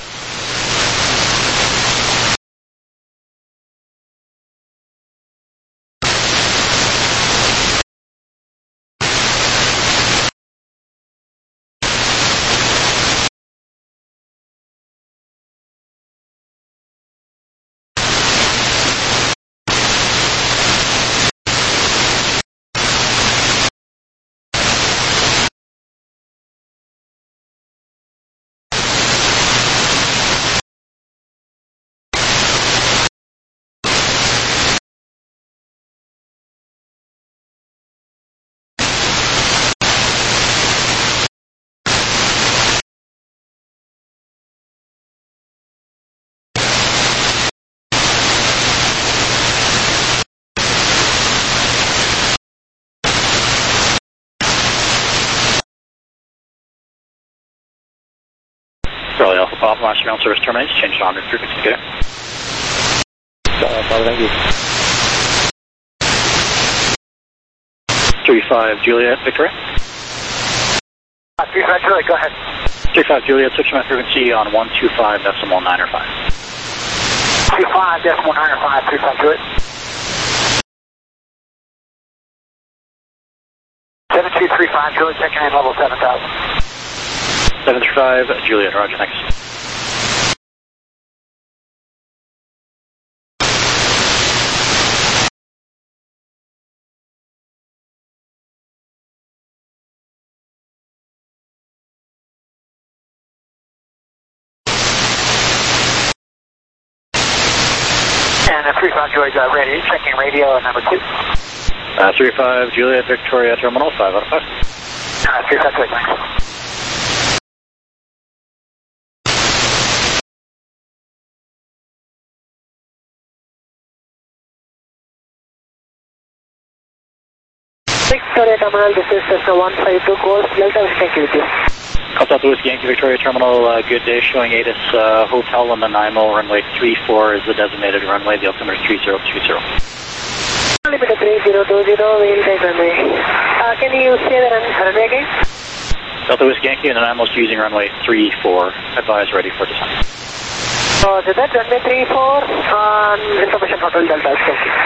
S6: Charlie Alpha Papa, launch ground service terminates, change on route frequency, get it.
S7: Thank you.
S6: 35 Juliet, Victoria.
S2: 35 Juliet, go ahead.
S6: 35 Juliet, switch my frequency on 125 decimal 9 or 5.
S2: 25 decimal 9 or 5, 35 Juliet. 7235 Juliet, checking in level 7000.
S6: 735 Juliet, roger, thanks.
S2: And 35 Juliet, ready, checking radio number 2.
S6: 35 Juliet, Victoria, terminal, 5 out of 5.
S2: 35 Juliet, thanks.
S10: Victoria Terminal, this is Cessna 152 course, Delta, thank you.
S6: South Whiskey Yankee Victoria Terminal, good day, showing ATIS Hotel on Nanaimo, runway 34 is the designated runway, the altimeter 3020.
S10: Altimeter 3020, we'll take runway. Can you say the runway again?
S6: South Whiskey Yankee and Nanaimo is using runway 34, advise ready for descent.
S10: So that runway 34, information Hotel Delta, thank you.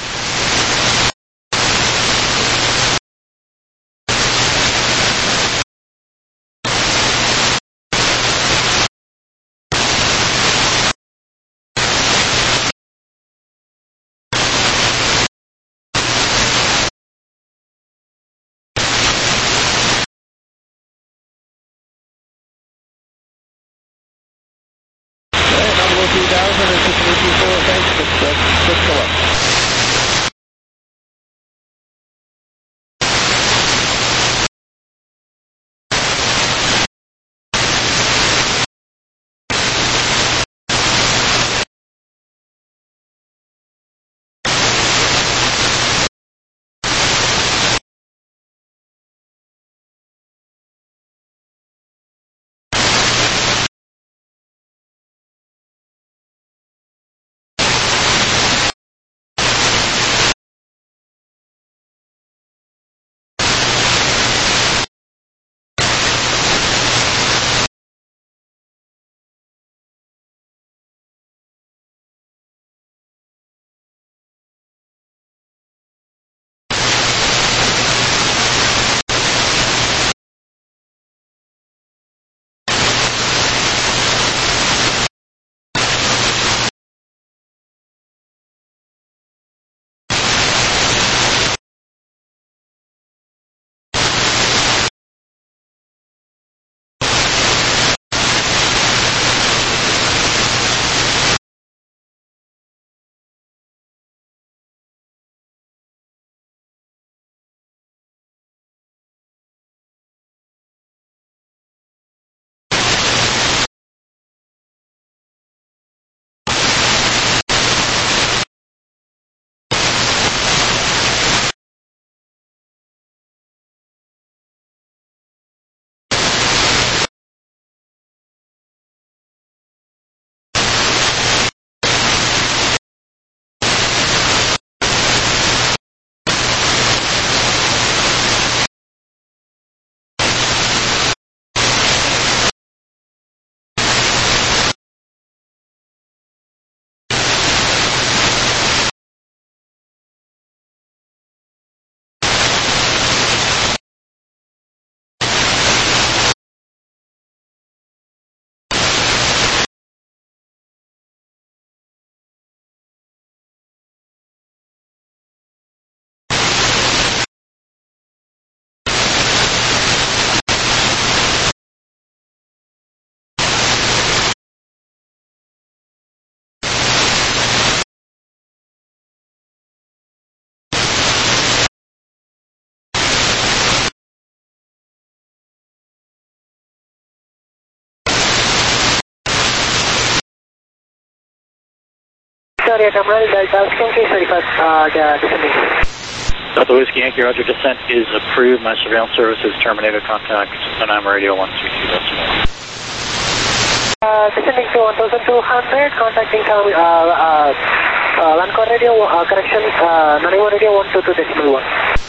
S10: Victoria Terminal Delta, please verify descending.
S6: Delta Whiskey Yankee, Roger, descent is approved. My surveillance services terminated. Contact Nanaimo Radio 132.
S10: Descending to 1200, contacting Vancouver Radio, correction, Nanaimo Radio 122.1.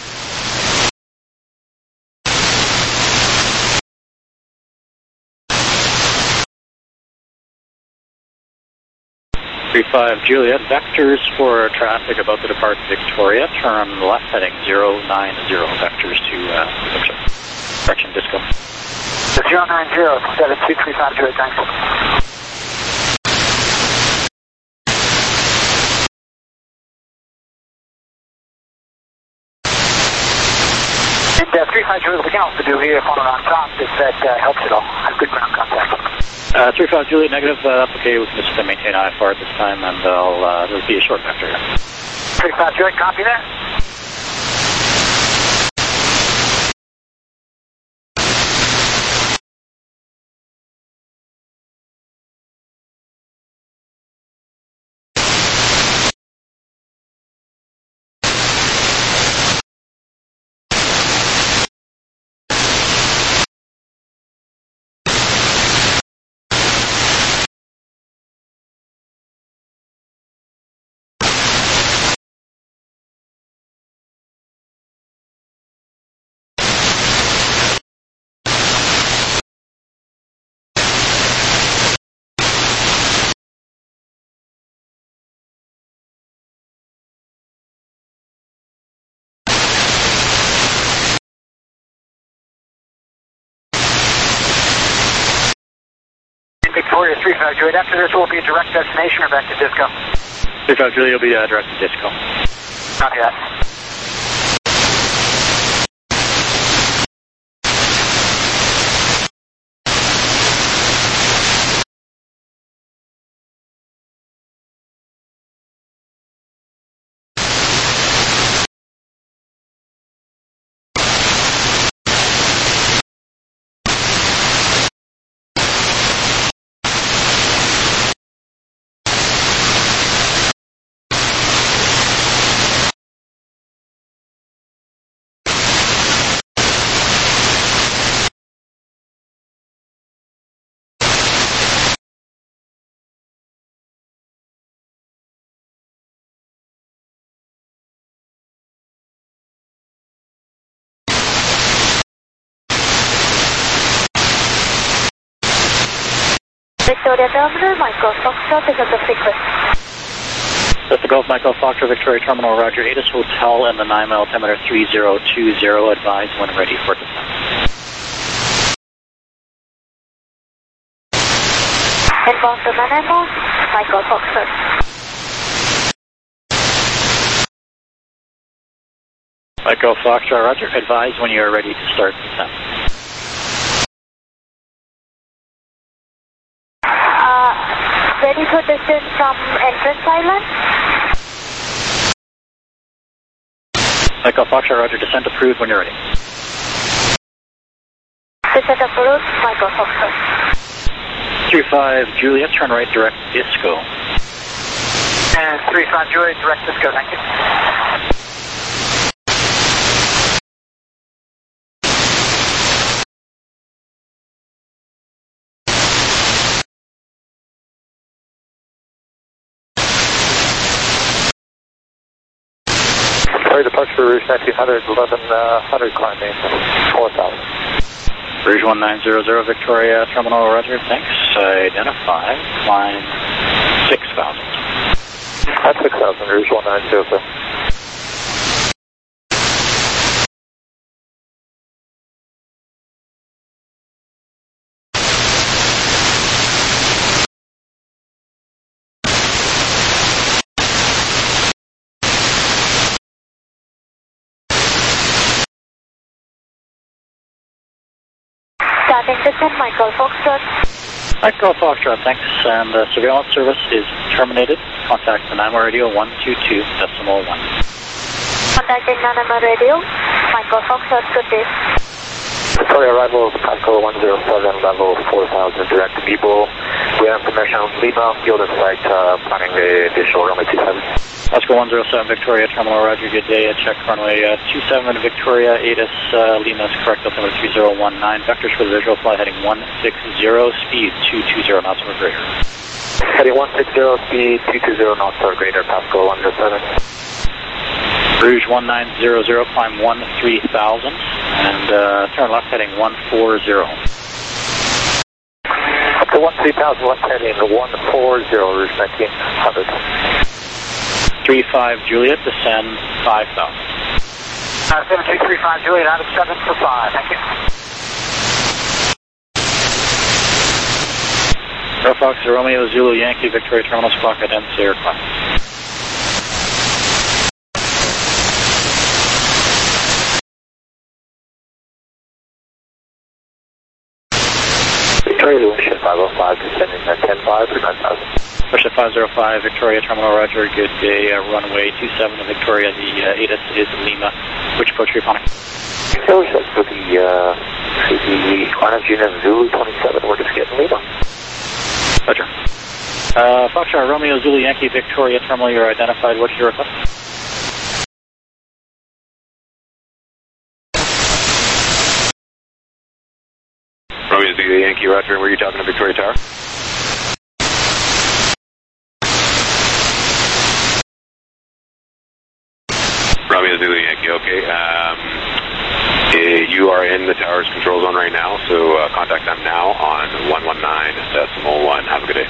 S6: 35 Juliet, vectors for traffic about to depart Victoria, turn left heading 090, vectors to correction Disco.
S10: 090, 7235 Juliet, thanks. And 35 Juliet, we can also do here, phone on top, if that helps at all. Have good ground contact.
S6: 35 Juliet, negative, okay, we can just maintain IFR at this time, and there'll be a short vector here.
S10: 35 Juliet, copy that. Victoria 35 Juliet. After this, will be a direct destination or back to Disco?
S6: 35 Juliet will be direct to Disco.
S10: Copy that.
S1: Victoria Terminal, Michael Foxtrot is at the frequency.
S6: That's the Golf Michael Foxtrot, Victoria Terminal, Roger. ATIS Hotel and the 9 mile altimeter 3020. Advise when ready for descent.
S1: Inbound to Nanaimo, Michael Foxtrot.
S6: Michael Foxtrot, Roger. Advise when you are ready to start descent.
S1: Ready for distance from Entrance Island?
S6: Michael Foxtrot, Roger. Descent approved when you're ready.
S1: Descent approved, Michael Foxtrot.
S6: 35 Juliet, turn right, direct Disco.
S10: And 35 Juliet, direct Disco, thank you.
S7: Sorry, departure Rouge 1900, 1100 climbing, 4000.
S6: Rouge 1900, Victoria Terminal, Roger, thanks. Identify, climb 6000.
S7: That's 6000, Rouge 1900.
S1: Starting descent, Michael Foxtrot.
S6: Michael Foxtrot, thanks. And surveillance service is terminated. Contact the Nanaimo Radio 122.1.
S1: Contacting Nanaimo Radio, Michael Foxtrot, good day.
S7: Victoria arrival, Pasco 107, level 4000, direct to People. We have permission on Lima, field and site, planning the additional runway 27.
S6: Pasco 107, Victoria Terminal, Roger, good day. Check runway 27, Victoria, ATIS, Lima is correct, altimeter 3019. Vectors for the visual fly heading 160, speed 220 knots or greater.
S7: Heading 160, speed 220 knots or greater, Pasco 107.
S6: Rouge 1900, climb 13,000, and turn left heading 140.
S7: Up to 13,000, left heading 140, Rouge 1900.
S6: 35 Juliet, descend 5,000.
S10: 7235 Juliet, out of 7 for 5, thank you.
S6: Air Fox, Romeo, Zulu, Yankee, Victoria Terminal, Squawk, Identity, Aircraft.
S7: Victoria, Lucia 505, descending at 10.5 or 9,000.
S6: Russia 505, Victoria Terminal, Roger, good day. Runway 27, Victoria, the ATIS is Lima. Which approach are you upon?
S7: So we said for the Argentina Zulu 27, we're just getting Lima.
S6: Roger. Foxtrot, Romeo, Zulu, Yankee, Victoria Terminal, you're identified. What's your request?
S9: Romeo, Zulu, Yankee, Roger, were you talking to Victoria Tower? Romeo, Zulu, Yankee, okay. You are in the tower's control zone right now, so contact them now on 119.1. Have a good day.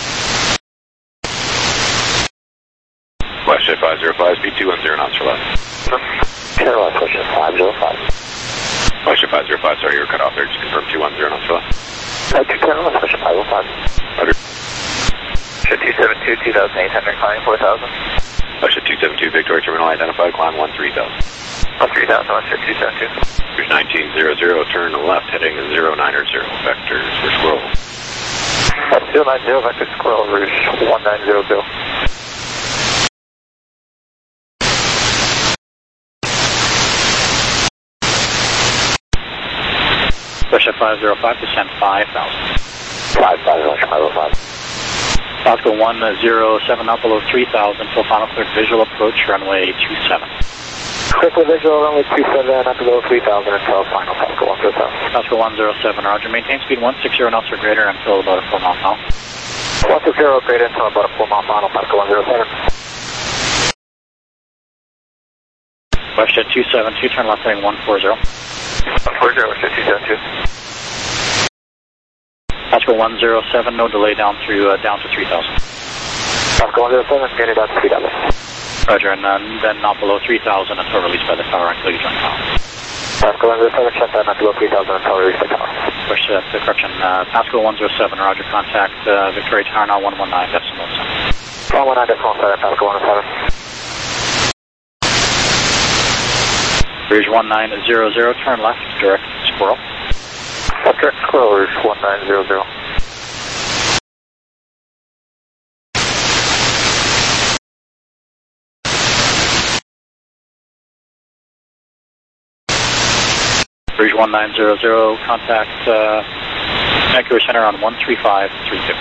S9: West 505, speed 210 knots for left.
S7: Carolina, question 505.
S9: West 505, sorry, you were cut off there. Just confirm 210 knots for left.
S7: 210 left, Russia 505.
S9: Roger.
S3: Russia 272, 2,800, climbing 4,000.
S9: Russia 272, Victoria Terminal identified, climb 13,000.
S3: 13,000, Russia 272.
S9: Here's 1900, turn left, heading 090, vectors for Squirrel.
S7: 090, vector Squirrel, Rouge 1900.
S6: Russia 505, descend 5,000.
S7: 5,000, Russia 505.
S6: Oscar 107, up below 3,000, till final cleared visual approach, runway 27.
S7: Quickly visual, runway 27, up below 3,000 until final, Oscar 107.
S6: Oscar 107, roger. Maintain speed 160 knots or greater until about a 4 mile mile.
S7: 160 greater until about a 4 mile mile, Oscar 107.
S6: WestJet 272, turn left heading 140.
S3: 140, Russia 272.
S6: Oscar 107, no delay down to 3,000.
S7: Oscar 107, get it down to 3,000.
S6: Roger, and then not below 3,000 until released by the tower until you join tower.
S7: Oscar 107, shut down not below 3,000 until released by tower.
S6: WestJet, correction, Pasco 107, roger, contact Victoria Tower now 119 decimal 7.
S7: 119 decimal 7, Pasco 107.
S6: Rouge 1900, turn left, direct Squirrel.
S7: Direct Squirrel, Rouge 1900.
S6: Rouge 1900, contact Vancouver Center on 13532.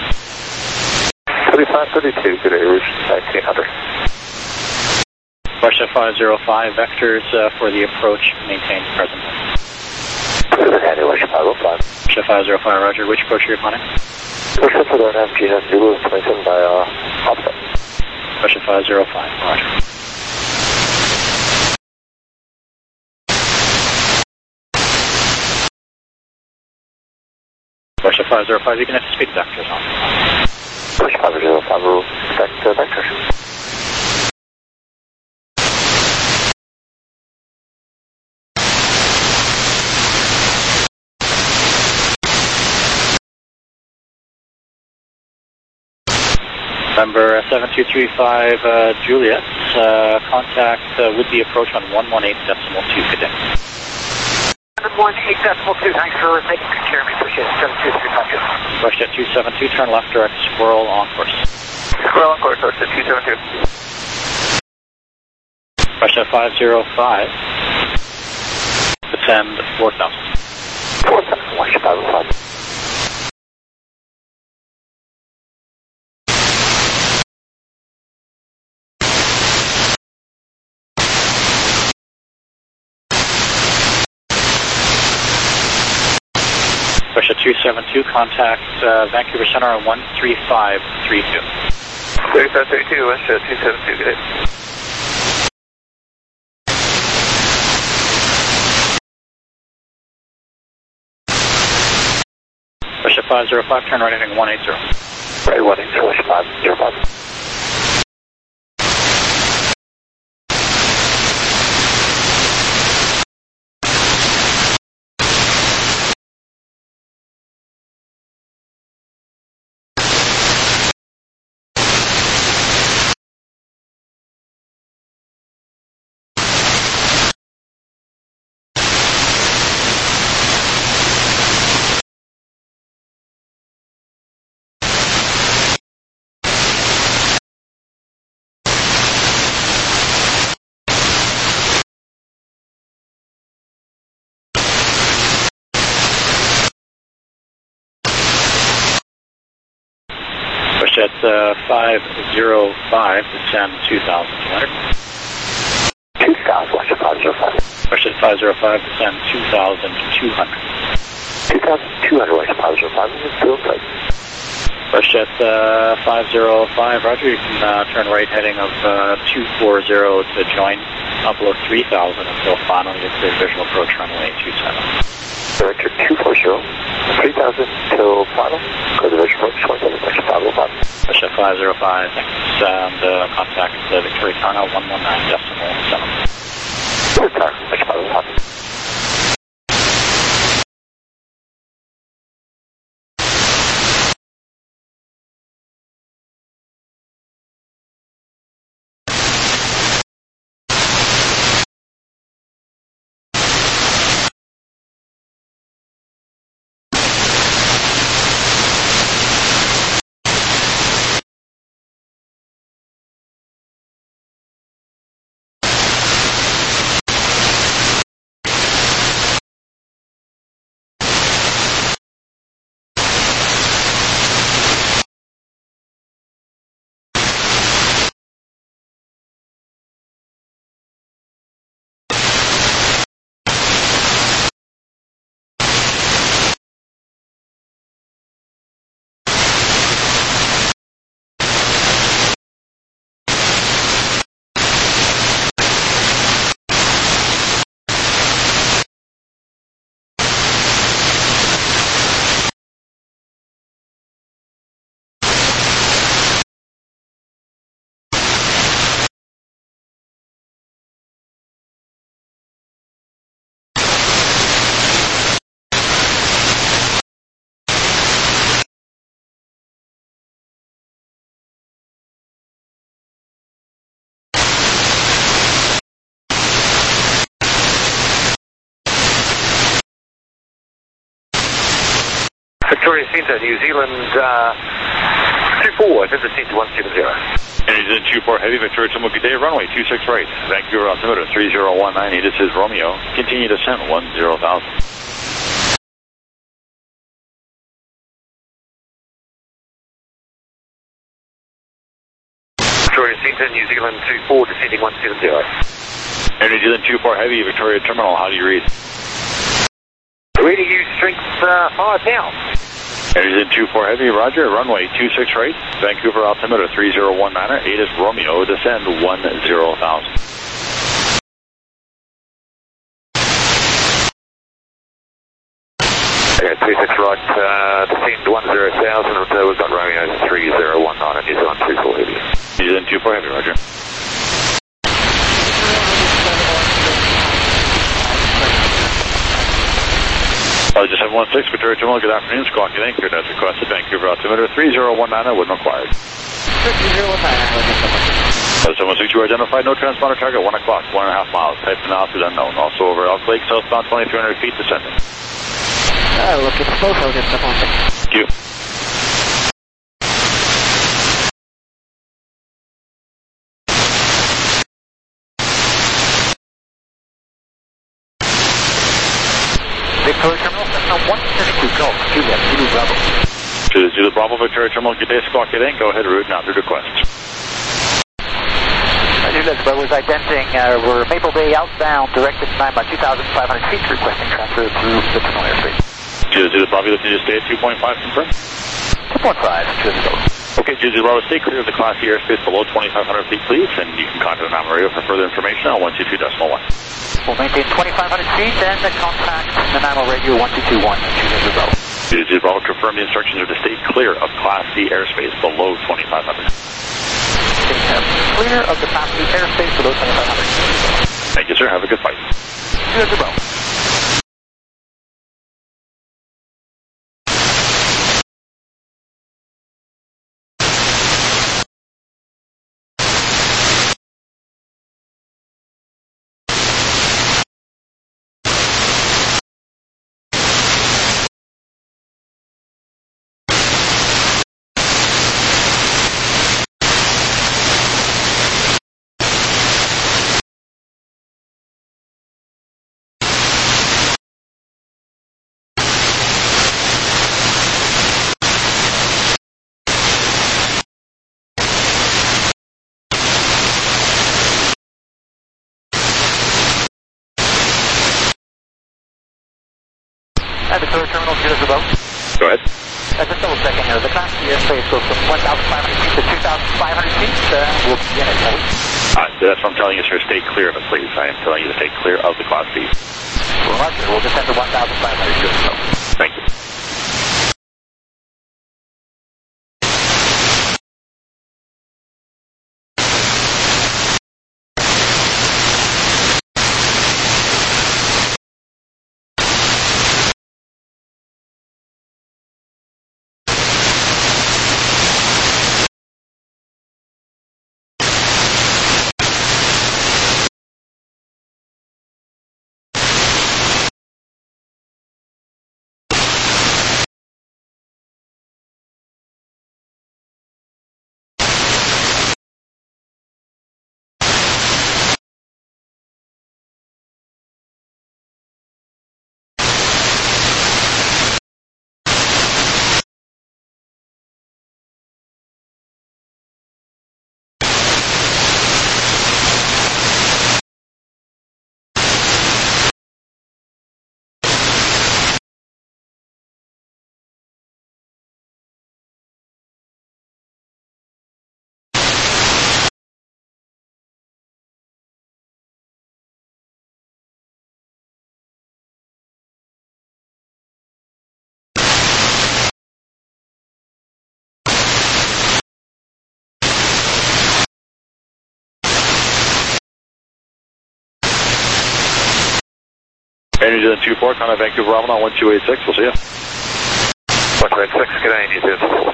S7: 3532, good day, Rouge 1900.
S6: Russia 505, vectors for the approach maintained present.
S7: Pacific Russia 505.
S6: Russia 505, roger. Which approach are you planning?
S7: Russia for the MGS Zulu 27 by offset.
S6: Russia 505, roger. Russia 505, you can have to speed vectors on.
S7: Russia 505, will expect vectors.
S6: Number 7235 Juliet, contact would-be approach on 118.2, good day.
S10: 118.2, thanks for taking care of me, appreciate it. 7235.
S6: WestJet 272, turn left, direct Squirrel on course.
S3: Squirrel on course, WestJet 272.
S6: WestJet 505, descend 4,000.
S7: 4,000, WestJet 505.
S6: WestJet 272, contact Vancouver Center on 13532.
S3: 3532, WestJet 272, good day.
S6: WestJet 505, turn right heading 180.
S7: Right, 180, WestJet 505.
S6: WestJet 505, descend 2,200.
S7: 2,000, WestJet 505.
S6: WestJet 505, descend 2,200.
S7: 2,200, WestJet 505, still in place.
S6: WestJet 505, roger, you can turn right heading of 240 to join, up below 3,000 until final, you clear visual approach runway 27.
S7: Director 240, 3,000 till final, clear the visual approach 27, WestJet 505.
S6: WestJet 505, thanks, and contact Victoria Tower 119.7.
S7: Good time, WestJet 505. Victoria Center, New Zealand 24, visit Center 170.
S5: Energy Zealand 24 Heavy, Victoria Terminal, good day, runway 26 right, Vancouver altimeter 3019, this is Romeo, continue descent 10,000.
S7: Victoria Center, New Zealand 24, descending 170.
S5: Energy Zealand 24 Heavy, Victoria Terminal, how do you read?
S7: Reading you strength 5 now.
S5: Energy Zealand 24 Heavy, roger, runway 26 right, Vancouver altimeter 3019, 8 is Romeo, descend 10,000.
S7: Okay, 26 right, descend 10,000, we've got Romeo 3019 and New Zealand 24 Heavy.
S5: New Zealand 24 Heavy, roger. Just 716, Victoria Terminal, good afternoon, Squawk and Anchor, that's requested, Vancouver altimeter 3019, wouldn't required. 716, you identified no transponder target, 1 o'clock, 1.5 miles, type analysis unknown, also over Elk Lake, southbound 2,300 feet, descending.
S10: Look at the smoke, I'll get stuff on.
S5: Thank you.
S10: Victoria Terminal, Cessna 172 Golf, Juliet, Zulu Bravo.
S5: Zulu Bravo, Victoria Terminal, good day, Squawk and Anchor, go ahead, route now, through request.
S10: Juliet Bravo is identing, we're Maple Bay outbound, directed 9 by 2,500 feet, requesting transfer through the terminal airspace.
S5: Zulu Bravo, looking to stay at 2.5, confirm?
S10: 2.5, Zulu Bravo.
S5: Okay, Zulu Bravo, stay clear of the Class C airspace below 2,500 feet, please, and you can contact Nanaimo for further information on 122.1.
S10: We'll maintain 2,500 feet and contact Nanaimo Radio 1221, Zulu Bravo.
S5: Zulu Bravo, confirm the instructions are to stay clear of Class C airspace below 2,500.
S10: Clear of the Class C airspace below 2,500.
S5: Thank you, sir. Have a good flight.
S10: Zulu Bravo. Victoria Terminal, Zulu Bravo.
S5: Go ahead.
S10: Just double checking here. The Class C airspace goes from 1,500 feet to 2,500 feet. We'll begin at 10.
S5: That's what I'm telling you, sir. Stay clear of it, please. I am telling you to stay clear of the Class C.
S10: Roger. We'll descend to 1,500 feet.
S5: Thank you. Energy Zealand 24, contact Vancouver Bravo on 1286. We'll see you.
S7: 126, good day, New Zealand.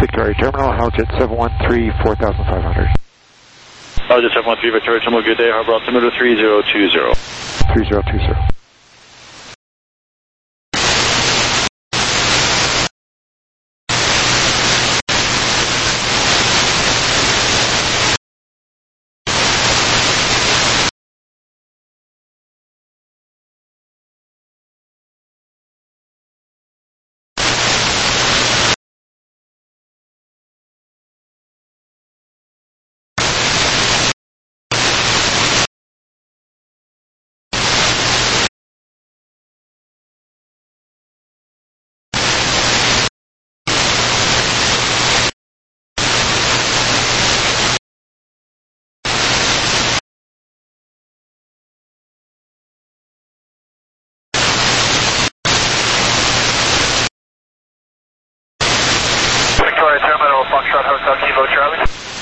S11: Victoria Terminal, Howjet 713, 4,500.
S5: Howjet 713 Victoria Terminal, good day. Harbor altimeter 3020.
S11: 3020.
S3: Victoria Terminal, Foxtrot Hotel Kilo Charlie.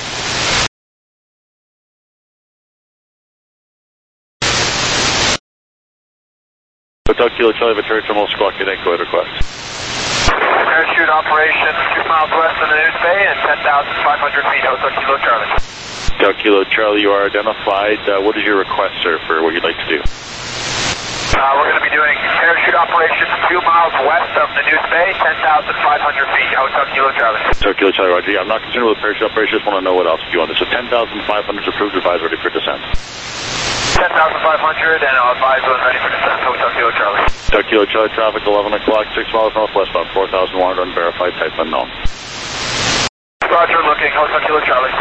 S5: Hotel Kilo Charlie, Victoria Terminal, Squawk Cadet, go ahead, request.
S3: Parachute operation 2 miles west of the News Bay and 10,500 feet, Hotel Kilo Charlie.
S5: Hotel Kilo Charlie, you are identified. What is your request, sir, for what you'd like to do?
S3: We're going to be doing parachute operation 2 miles west of the News Bay, 10,500 feet, Hotel Kilo Charlie.
S5: Hotel Kilo Charlie, Roger. I'm not concerned with parachute operation, just want to know what else you want. So 10,500 is approved, advise ready for descent.
S3: 10,500 and I'll advise when ready for descent, Hotel Kilo Charlie.
S5: Hotel Kilo Charlie, traffic 11 o'clock, 6 miles northwestbound, 4,100 unverified, type unknown.
S3: Roger, looking, Hotel Kilo Charlie.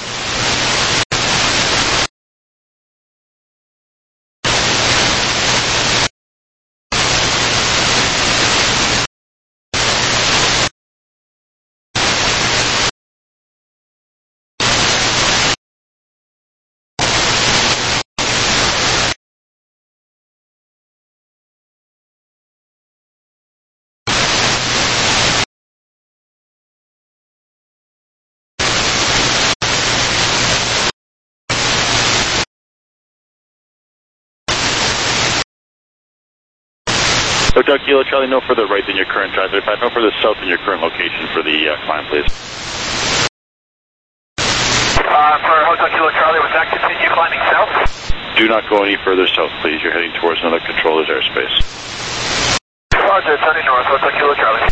S5: Hotel Kilo Charlie, no further right than your current transit path, no further south than your current location for the climb, please.
S3: For Hotel Kilo Charlie, would that continue climbing south?
S5: Do not go any further south, please. You're heading towards another controller's airspace.
S3: Roger, turning north, Hotel Kilo Charlie.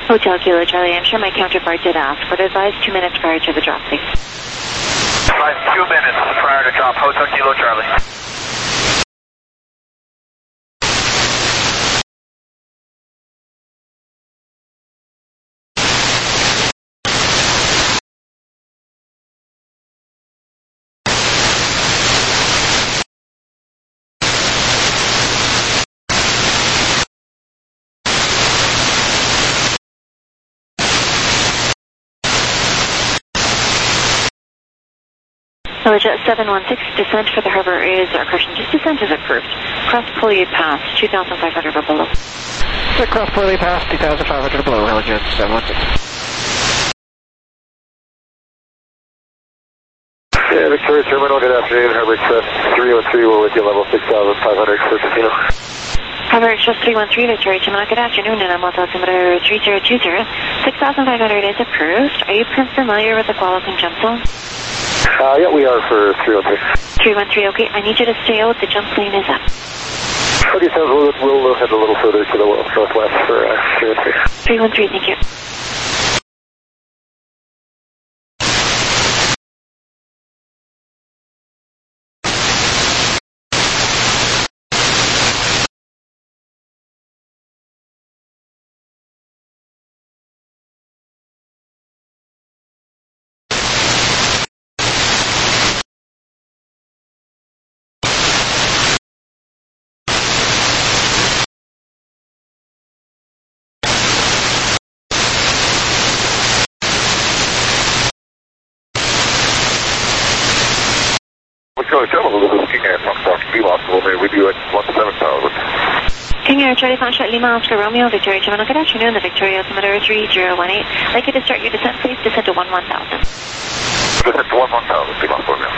S1: Hotel Kilo Charlie, I'm sure my counterpart did ask, but advise 2 minutes prior to the drop, please.
S3: Advise 2 minutes prior to drop, Hotel Kilo Charlie.
S1: Jet 716, descent for the harbor is, or correction, just descent is approved. Cross Pouilly Pass, 2,500 or below.
S11: Cross Pouilly Pass, 2,500 or below, Helijet 716.
S7: Yeah, Victoria Terminal, good afternoon. Harbor Express 303, we're with you, level 6,500 for casino.
S1: Harbor Express 313, Victoria Terminal, good afternoon, and I'm on altimeter 3020. 6,500 is approved. Are you familiar with the Qualicum jump zone?
S7: Yeah, we are for 303.
S1: 313, okay. I need you to stay out. The jump lane is up.
S7: Okay, so we'll head a little further to the northwest for 313.
S1: 313, thank you.
S7: Victoria Terminal, this is King Air Foxtrot Lima, we'll be with you at 17,000.
S1: King Air Charlie Foxtrot Lima, Oscar Romeo, Victoria Terminal, good afternoon, the Victoria altimeter 3018. I'd like you to start your descent, please. Descent to 11,000.
S7: Descent to 11,000, Lima, Romeo.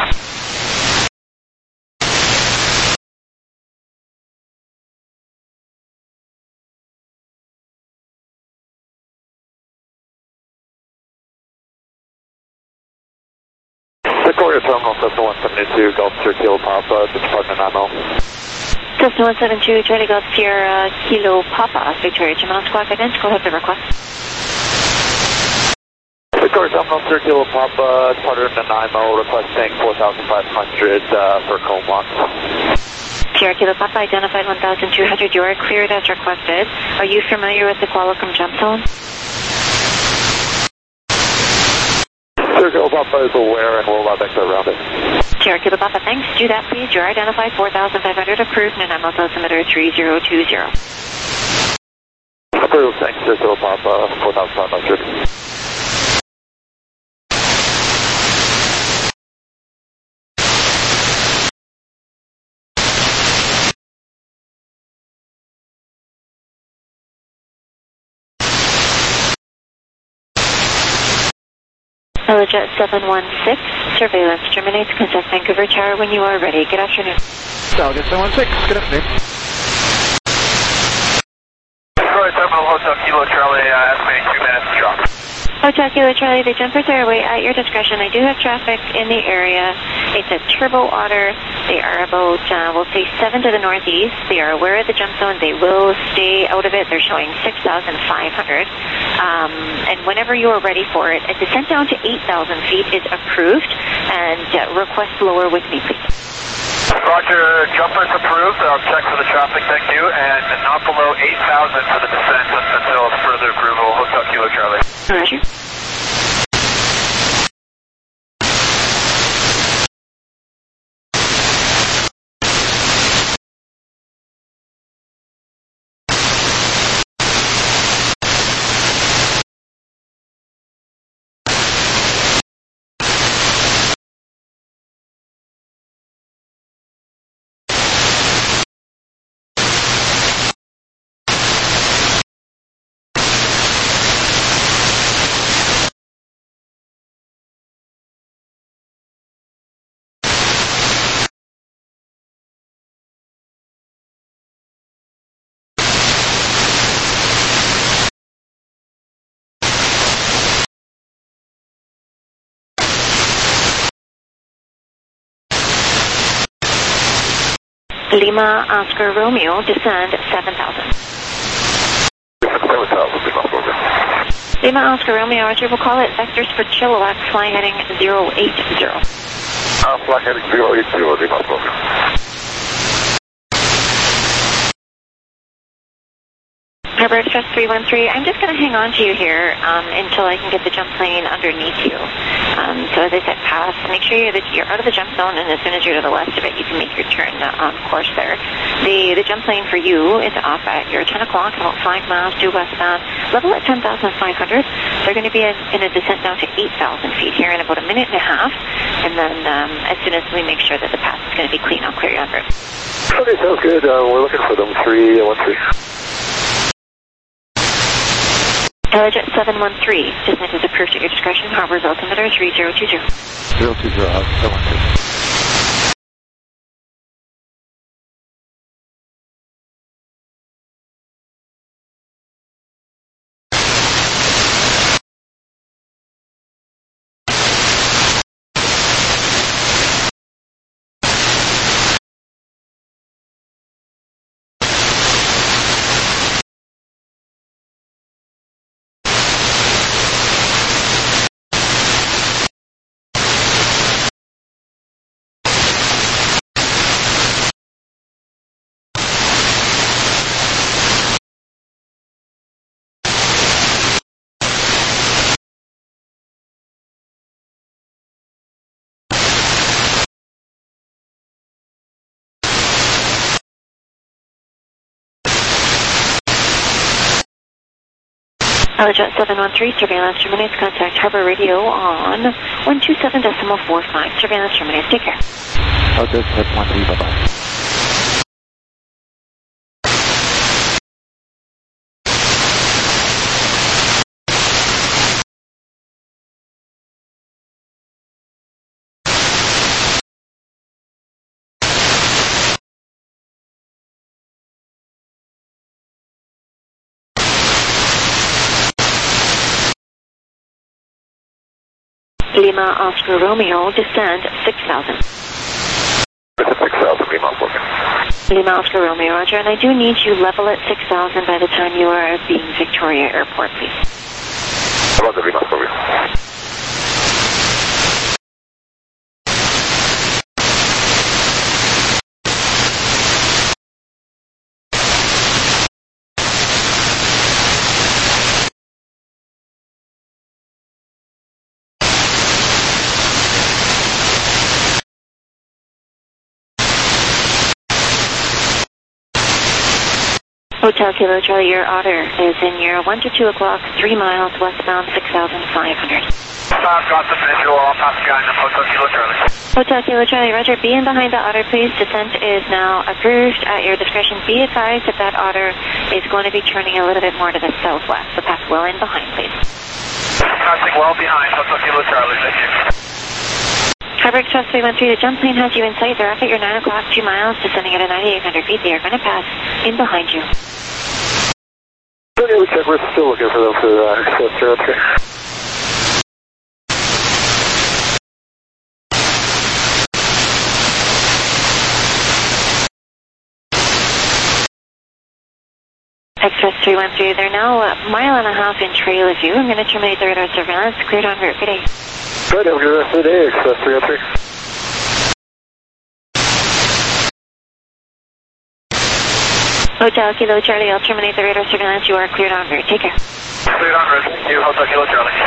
S7: Victoria Terminal, Cessna 172, Gulf Sierra Kilo Papa, Department Nanaimo.
S1: Cessna 172, Charlie Golf Sierra Kilo Papa, Victoria Terminal, squawk identical, have the request.
S7: Victoria Terminal, Sierra Kilo Papa, Department Nanaimo, requesting 4,500 for Comox.
S1: Sierra Kilo Papa, identified 1,200, you are cleared as requested. Are you familiar with the Qualicum jump zone?
S7: Sierra Kilo Papa is aware and we'll exit around it.
S1: Sierra Kilo Papa, thanks. Do that, please. You're identified 4,500 approved, and I'm altimeter 3020.
S7: Approved, thanks. Sierra Kilo Papa, 4,500.
S1: Helijet 716, surveillance terminates. Contact Vancouver Tower when you are ready. Good afternoon.
S11: Helijet 716, good afternoon.
S3: Victoria Terminal, Hotel Kilo Charlie, estimating 2 minutes to drop.
S1: Hotel Kilo Charlie, the jumpers are away at your discretion. I do have traffic in the area. It's a turbo otter. They are about, we'll say 7 to the northeast. They are aware of the jump zone. They will stay out of it. They're showing 6,500. And whenever you are ready for it, a descent down to 8,000 feet is approved, and request lower with me, please.
S3: Roger, jumpers approved. I'll check for the traffic, thank you. And not below 8,000 for the descent until further approval. Hotel Kilo Charlie.
S1: Roger. Lima, Oscar Romeo, descend 7,000.
S7: 7,000, Lima, Romeo.
S1: Lima Oscar Romeo, Roger, we'll call it vectors for Chilliwack, fly heading 080.
S2: Fly heading 080, Lima Oscar.
S1: Harbor Express 313, I'm just going to hang on to you here until I can get the jump plane underneath you. So as I said, pass, make sure you're out of the jump zone, and as soon as you're to the west of it, you can make your turn on course there. The jump plane for you is off at your 10 o'clock, about 5 miles due westbound, level at 10,500. They're going to be in a descent down to 8,000 feet here in about a minute and a half, and then as soon as we make sure that the path is going to be clean, I'll clear you on route.
S2: Okay, sounds good. We're looking for them 313.
S1: Jet 713, descent is approved at your discretion. Harbor's altimeter 3020.
S4: 020, 713.
S1: Jet 713, surveillance terminates. Contact Harbor Radio on 127.45. Surveillance terminates. Take care.
S4: Jet 713, bye-bye.
S1: Lima Oscar Romeo, descend 6,000.
S2: 6,000, Lima Oscar.
S1: Lima Oscar Romeo, Roger, and I do need you level at 6,000 by the time you are being Victoria Airport, please.
S2: Roger, Lima Oscar.
S1: Hotel Kilo Charlie, your otter is in your 1 to 2 o'clock, 3 miles westbound, 6,500.
S3: I've got the visual. I'll pass the guy in Hotel Kilo Charlie.
S1: Hotel Kilo Charlie, Roger, be in behind the otter, please. Descent is now approved at your discretion. Be advised that that otter is going to be turning a little bit more to the southwest, so pass well in behind, please.
S3: Passing well behind Hotel Kilo Charlie, thank you.
S1: Harbor Express 313, the jump plane has you in sight. They're up at your 9 o'clock, 2 miles, descending at a 9,800 feet. They are going to pass in behind you.
S2: Okay, we check. We're still looking for them for Express 313.
S1: Express 313, they're now a mile and a half in trail of you. I'm going to terminate the radar surveillance. Cleared on route. Good day.
S2: Good, have a good rest of the day, Express 313.
S1: Hotel Kilo Charlie, I'll terminate the radar surveillance. You are cleared on route. Take care.
S3: Cleared on route. Thank you, Hotel Kilo Charlie.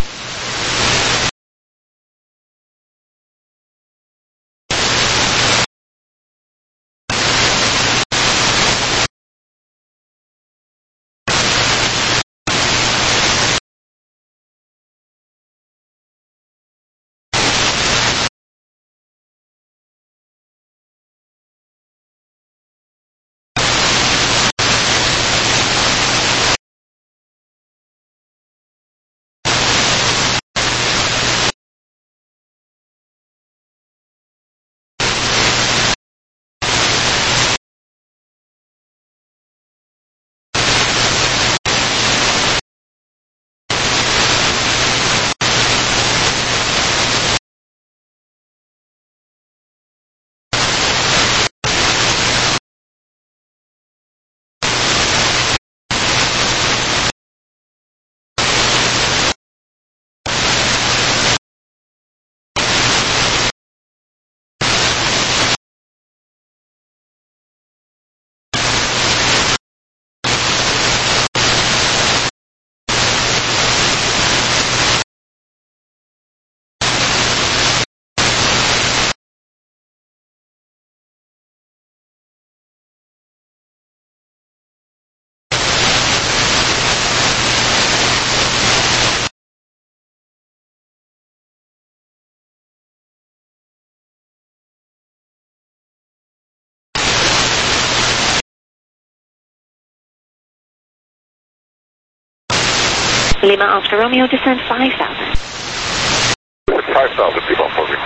S1: Lima Oscar Romeo, descend 5,000.
S2: 5,000 feet off for me.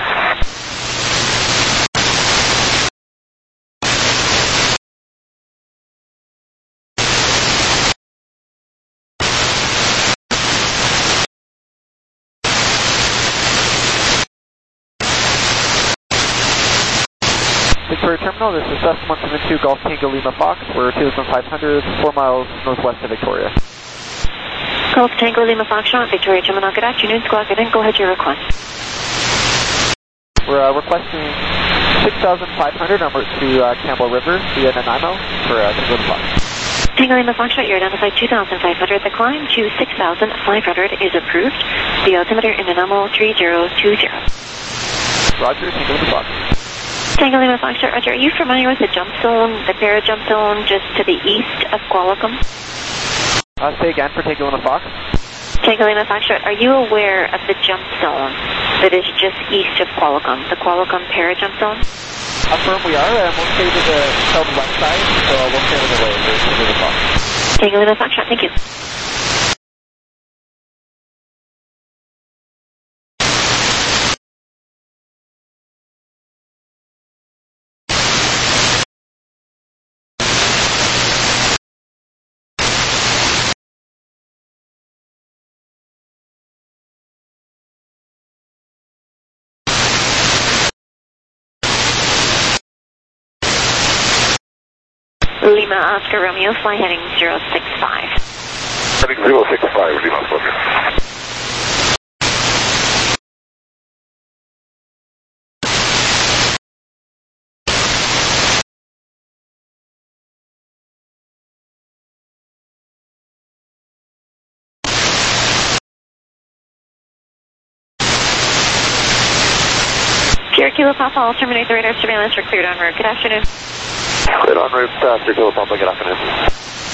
S11: Victoria Terminal, this is Cessna 172 Golf Tango Lima Fox. We're 2,500, 4 miles northwest of Victoria.
S1: Golf Tango Lima Fox, Victoria Terminal. Good afternoon, squawk. Then go ahead, your request.
S11: We're requesting 6,500 en route to Campbell River via Nanaimo for Tango Lima Fox.
S1: Tango Lima Fox, you're identified 2,500. The climb to 6,500 is approved. The altimeter in Nanaimo 3020.
S11: Roger, Tango Lima Fox.
S1: Tango Lima Fox, Roger. Are you familiar with the jump zone, the para-jump zone just to the east of Qualicum?
S11: Say again for Tango Lima Fox.
S1: Tango Lima Fox, are you aware of the jump zone that is just east of Qualicum, the Qualicum para-jump zone?
S11: Affirm we are. We'll stay to the southwest side, so we'll stay on the way to Tango Lima Fox.
S1: Tango Lima Fox, thank you. Lima Oscar Romeo, fly heading 065.
S2: Heading 065, Lima Oscar.
S1: Sierra Kilo Papa, I'll terminate the radar surveillance for cleared en route. Good afternoon.
S2: Cleared en route, Sierra Kilo Papa, good afternoon.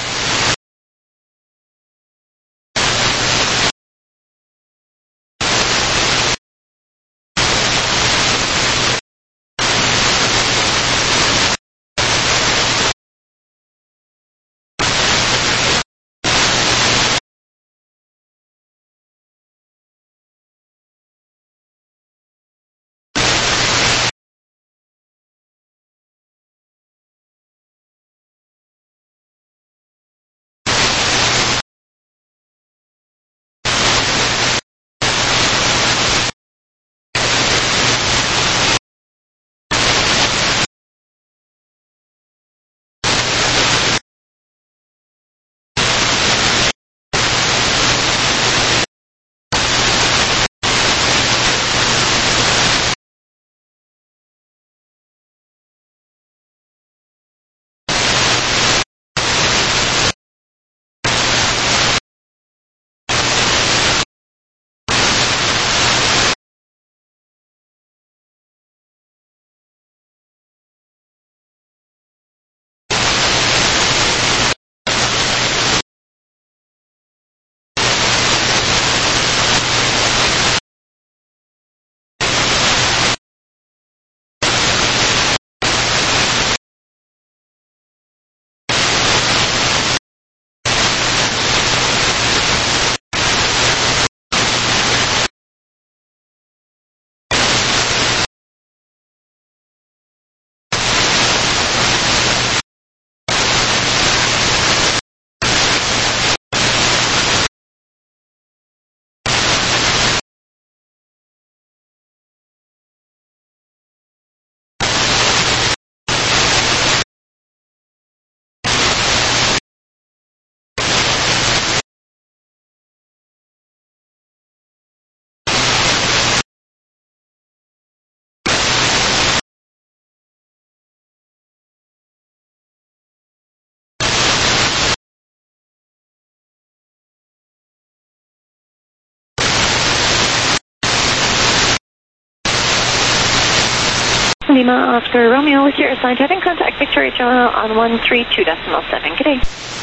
S1: Lima Oscar Romeo with your assigned heading. Contact Victoria Terminal on 132.7. Good day.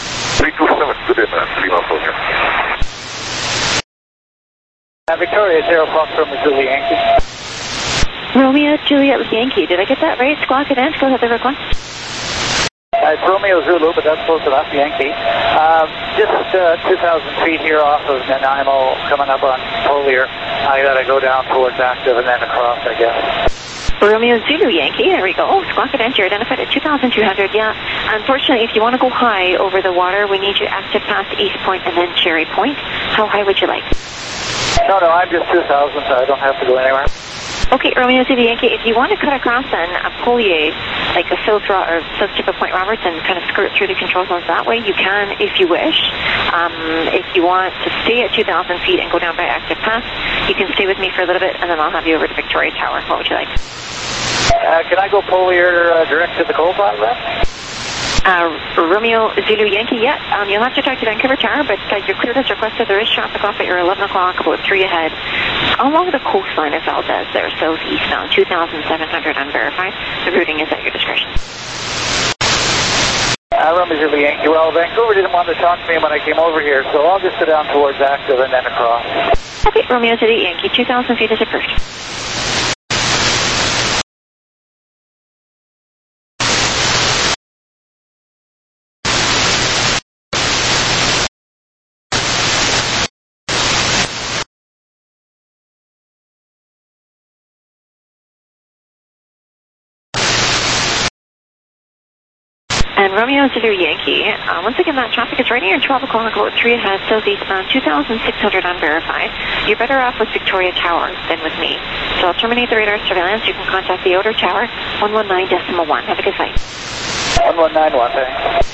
S2: 327, good day, man. Lima Oscar.
S10: Victoria, 0 Foxtrot, Missouri Yankee.
S1: Romeo, Juliet Yankee. Did I get that right? Squawk and Go ahead, the request.
S10: It's Romeo Zulu, but that's close enough, Yankee. Just 2,000 feet here off of Nanaimo, coming up on Polier. I gotta go down towards Active and then across, I guess.
S1: Romeo Zulu Yankee, there we go. Squawk Event, you're identified at 2,200. Yeah, unfortunately, if you want to go high over the water, we need you active past East Point and then Cherry Point. How high would you like?
S10: No, I'm just 2,000, so I don't have to go anywhere.
S1: Okay, Romeo Zulu Yankee, if you want to cut across then a Polier, like a south tip of Point Roberts and kind of skirt through the control zones that way, you can if you wish. If you want to stay at 2,000 feet and go down by active pass, you can stay with me for a little bit and then I'll have you over to Victoria Tower. What would you like?
S10: Can I go Polier direct to the coal pot then?
S1: Romeo Zulu Yankee, yeah. You'll have to talk to Vancouver Tower, but you're cleared as requested. There is traffic off at your 11 o'clock, about 3 ahead. Along the coastline of Valdez there, southeastbound, 2,700 unverified. The routing is at your discretion.
S10: Romeo Zulu Yankee, well, Vancouver didn't want to talk to me when I came over here, so I'll just sit down towards Active and then across.
S1: Okay, Romeo Zulu Yankee, 2,000 feet is approved. And Romeo Zulu Yankee, once again, that traffic is right near 12 o'clock, about 3 ahead, southeastbound, 2,600 unverified. You're better off with Victoria Tower than with me. So I'll terminate the radar surveillance. You can contact the outer tower, 119.1. Have a good flight.
S10: 1191, thanks.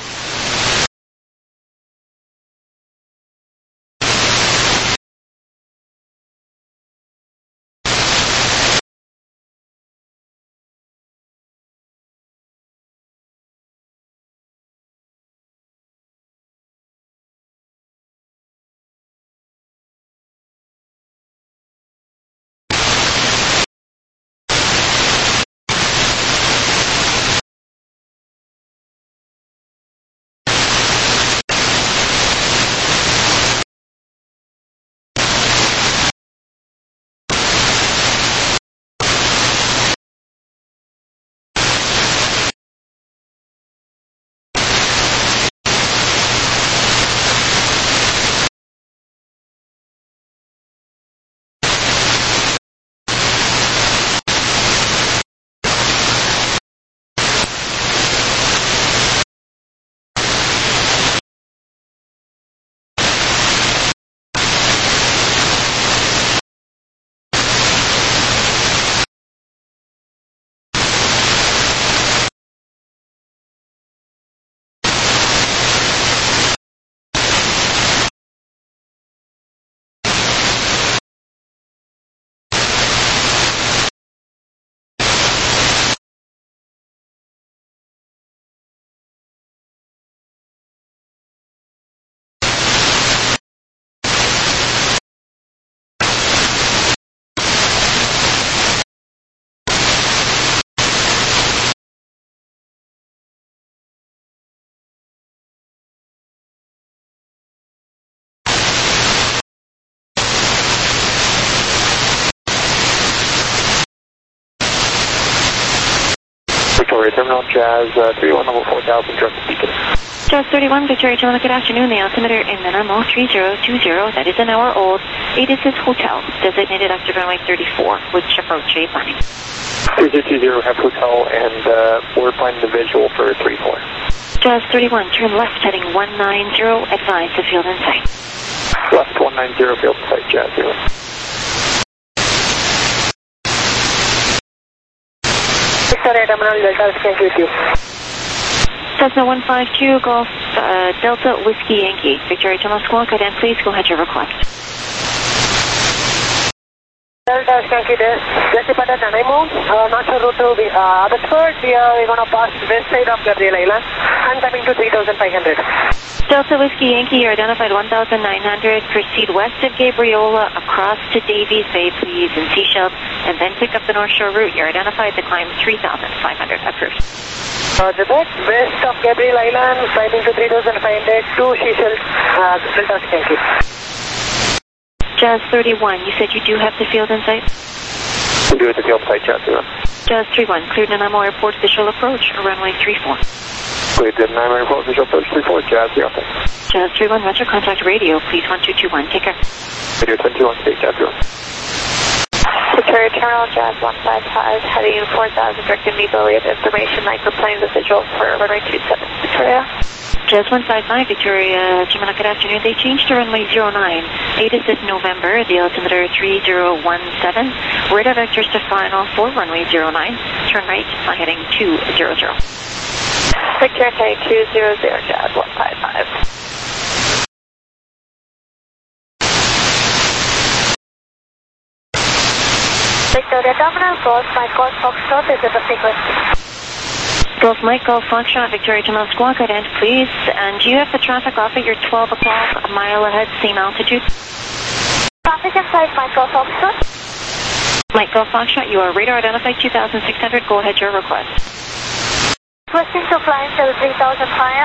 S7: Victoria Terminal, Jazz 31, level 4,000, direct to Beacon.
S1: Jazz 31, Victoria Terminal, good afternoon. The altimeter in Nanaimo, 3020, that is an hour old. ATIS Hotel, designated after runway 34, which approach are you planning?
S7: 3020, have hotel, and we're planning the visual for 34.
S1: Jazz 31, turn left heading 190, advise the field in sight.
S7: Left 190, field in sight, Jazz 0.
S10: Victoria Terminal, Delta, thank you.
S1: Cessna 152, Golf Delta Whiskey Yankee. Victoria Terminal Squawk, and please go ahead your request.
S10: Delta, thank you. Just departed Nanaimo. Not sure route to Abbotsford. We're going to pass west side of Gabriel Island and coming to 3,500.
S1: Delta Whiskey Yankee, you're identified 1,900. Proceed west of Gabriola, across to Davies Bay, please, and Seychelles, and then pick up the North Shore route. You're identified to climb 3,500. Approved.
S10: Roger that. West of Gabriel Island, climbing to 3,500 to Seychelles. Delta, thank you.
S1: Jazz 31, you said you do have the field in sight?
S7: We do at the field site, Jazz 0.
S1: Jazz 31, cleared Nanaimo Airport, visual approach, runway 34.
S7: We did 994 visual approach 34, Jazz 0.
S1: Jazz 31, Roger, contact radio, please 1221, take care.
S7: Radio 1021, state Jazz 0.
S12: Victoria Terminal, Jazz 155, heading 4000, directed me Billy of information, microplane, the visual for runway 27, Victoria.
S1: Jazz 155, Victoria, Gemini, good afternoon. They changed to runway 09. ATIS is November, the altimeter 3017. Radar vectors to final for runway 09. Turn right, fly heading 200.
S12: Victoria heading 200, Jazz 155.
S13: Victoria Terminal, Golf Mike Golf Foxtrot is in the frequency.
S1: Golf Mike Golf Foxtrot, Victoria Terminal, squawk out end, please. And do you have the traffic off at your 12 o'clock, a mile ahead, same altitude?
S13: Traffic inside Mike Golf Foxtrot.
S1: Mike Golf Foxtrot, you are radar identified 2600. Go ahead, your request.
S13: Requesting to fly until 3500,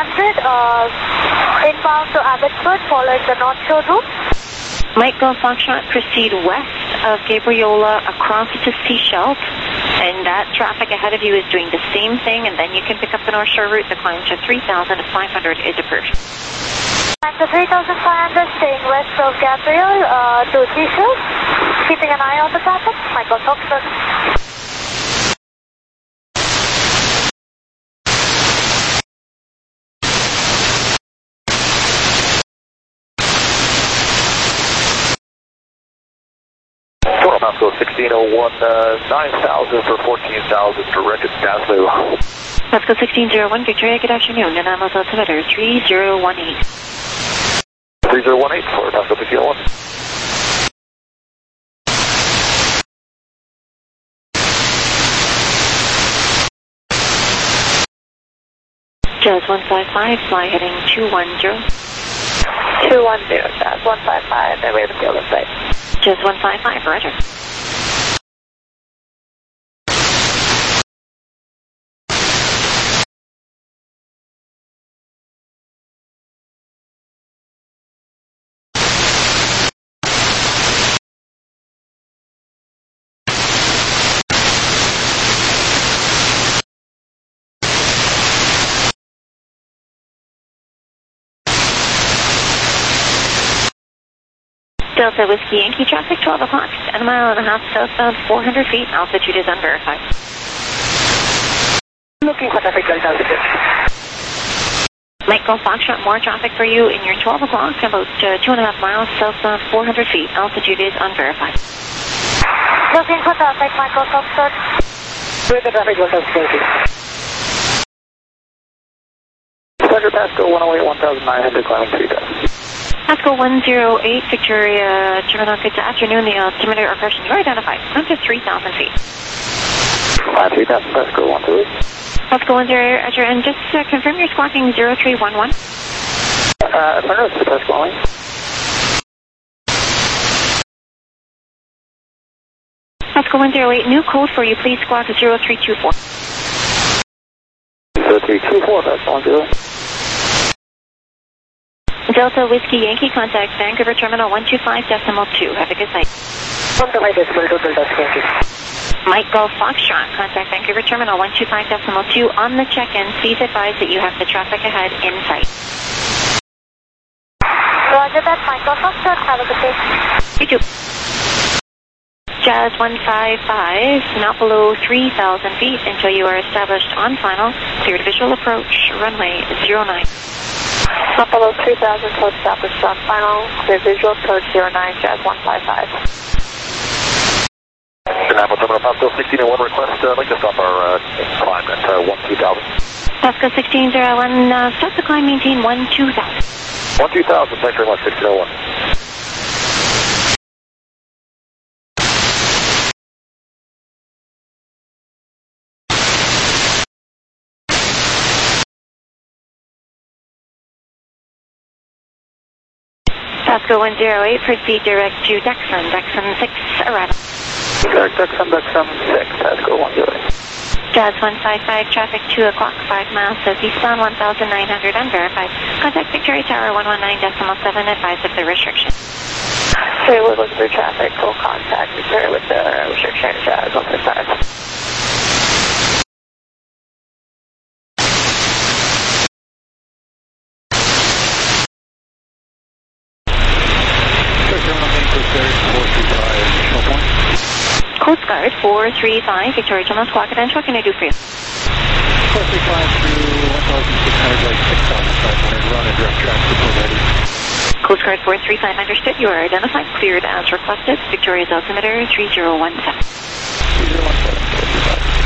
S13: inbound to Abbotsford, following the North Shore route.
S1: Mike Golf Foxtrot, proceed west of Gabriola across to Seashell, and that traffic ahead of you is doing the same thing, and then you can pick up the North Shore route. The climb to 3,500 is approved.
S13: Climb to 3,500, staying west of Gabriel to Seashell, keeping an eye on the traffic. Mike Golf Foxtrot.
S7: Pasco 1601, 9,000 for 14,000, directed Daslu.
S1: Pasco 1601, Victoria, good afternoon. Nanaimo's altimeter 3018.
S7: 3018 for Pasco 1601.
S1: Jazz 155, fly heading 210.
S12: 210, Jazz 155, that way the field is safe.
S1: Jazz 155, roger. Delta Whiskey Yankee traffic, 12 o'clock, and a mile and a half southbound, 400 feet, altitude is unverified.
S10: Looking for traffic, Delta Whiskey.
S1: Mike Golf Foxtrot, more traffic for you in your 12 o'clock, about 2.5 miles southbound, 400 feet, altitude is unverified.
S13: Looking for traffic, Mike Golf Foxtrot.
S10: With the traffic, Delta Whiskey.
S7: Roger, Pasco 108, 1,900, climbing 3,000.
S1: Pasco 108, Victoria Terminal, good afternoon. The altimeter impression you are identified. Climb to 3,000 feet.
S7: 3,000, Pasco 128.
S1: Pasco 108, Roger, and just confirm you're squawking 0311.
S7: Affirmative, Pasco 1.
S1: Pasco 108, new code for you, please squawk 0324.
S7: 0324, Pasco 108.
S1: Delta Whiskey Yankee, contact Vancouver Terminal 125.2. Have a good night.
S10: 125.2, Delta Yankee.
S1: Mike Golf Foxtrot, contact Vancouver Terminal 125.2. On the check-in, please advise that you have the traffic ahead in sight.
S13: Roger that, Mike Golf Foxtrot. Have a good day.
S1: You too. Jazz 155, not below 3,000 feet until you are established on final. Cleared visual approach, runway 09.
S12: Not below 3,000, code established on final, clear visual, code 09, Jazz 155.
S7: Nanaimo Terminal, Pasco 1601, request, I'd like to stop our climb at 12,000.
S1: Pasco 1601, stop the climb, maintain 12,000.
S7: 12,000, thanks very much, 1601.
S1: Pasco 108, proceed direct to Dexon, Dexon 6, arrival.
S7: Direct Dexon 6, Pasco 108.
S1: Jazz 155, traffic 2 o'clock, 5 miles southeastbound, 1,900 unverified. Contact Victoria Tower 119.7, advise of the restriction.
S12: So we're looking through traffic, full contact, Victoria with the restriction, Jazz 155.
S1: Coast Guard 435, Victoria Terminal, Squawk Credential. What can I do for you?
S14: 435 through 1,600, like 6,500, run and direct track support ready.
S1: Coast Guard 435, understood. You are identified, cleared as requested. Victoria's altimeter 3017.
S14: 3017.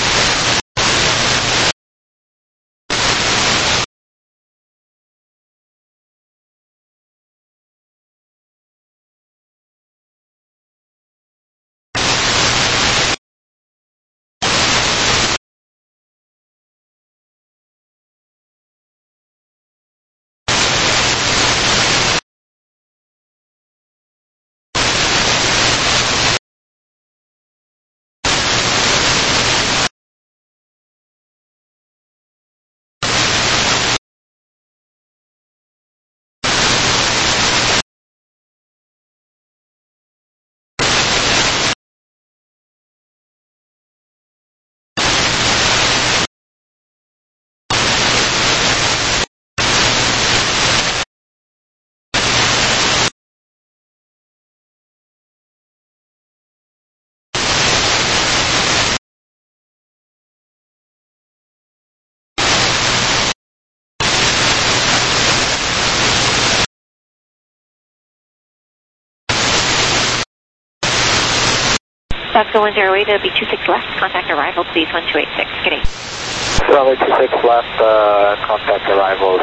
S1: Vasco 108, it'll be 26 left. Contact arrival, please, 1286. Good day.
S7: Runway 26 left, contact arrivals,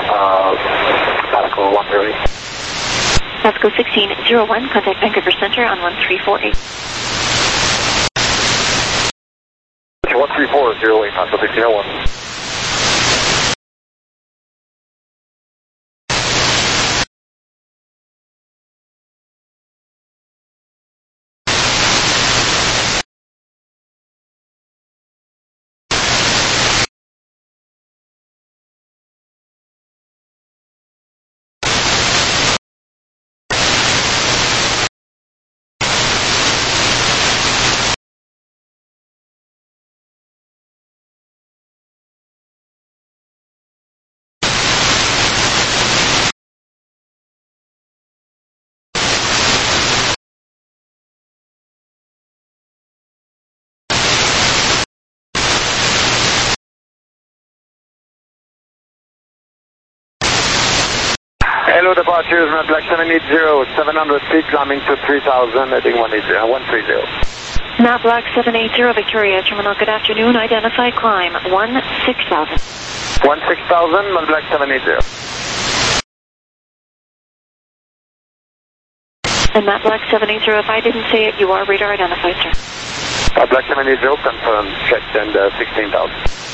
S7: Vasco 108.
S1: Vasco 1601, contact Vancouver Center on 1348.
S7: 13408, Vasco 1601. Hello, departures, Black 780, 700 feet, climbing to 3,000, heading 130.
S1: Matt Black 780, Victoria Terminal, good afternoon. Identify climb 16,000.
S7: 16,000, Matt Black 780.
S1: And Matt Black 780, if I didn't say it, you are radar identified, sir.
S7: Black 780, confirmed, checked, and 16,000.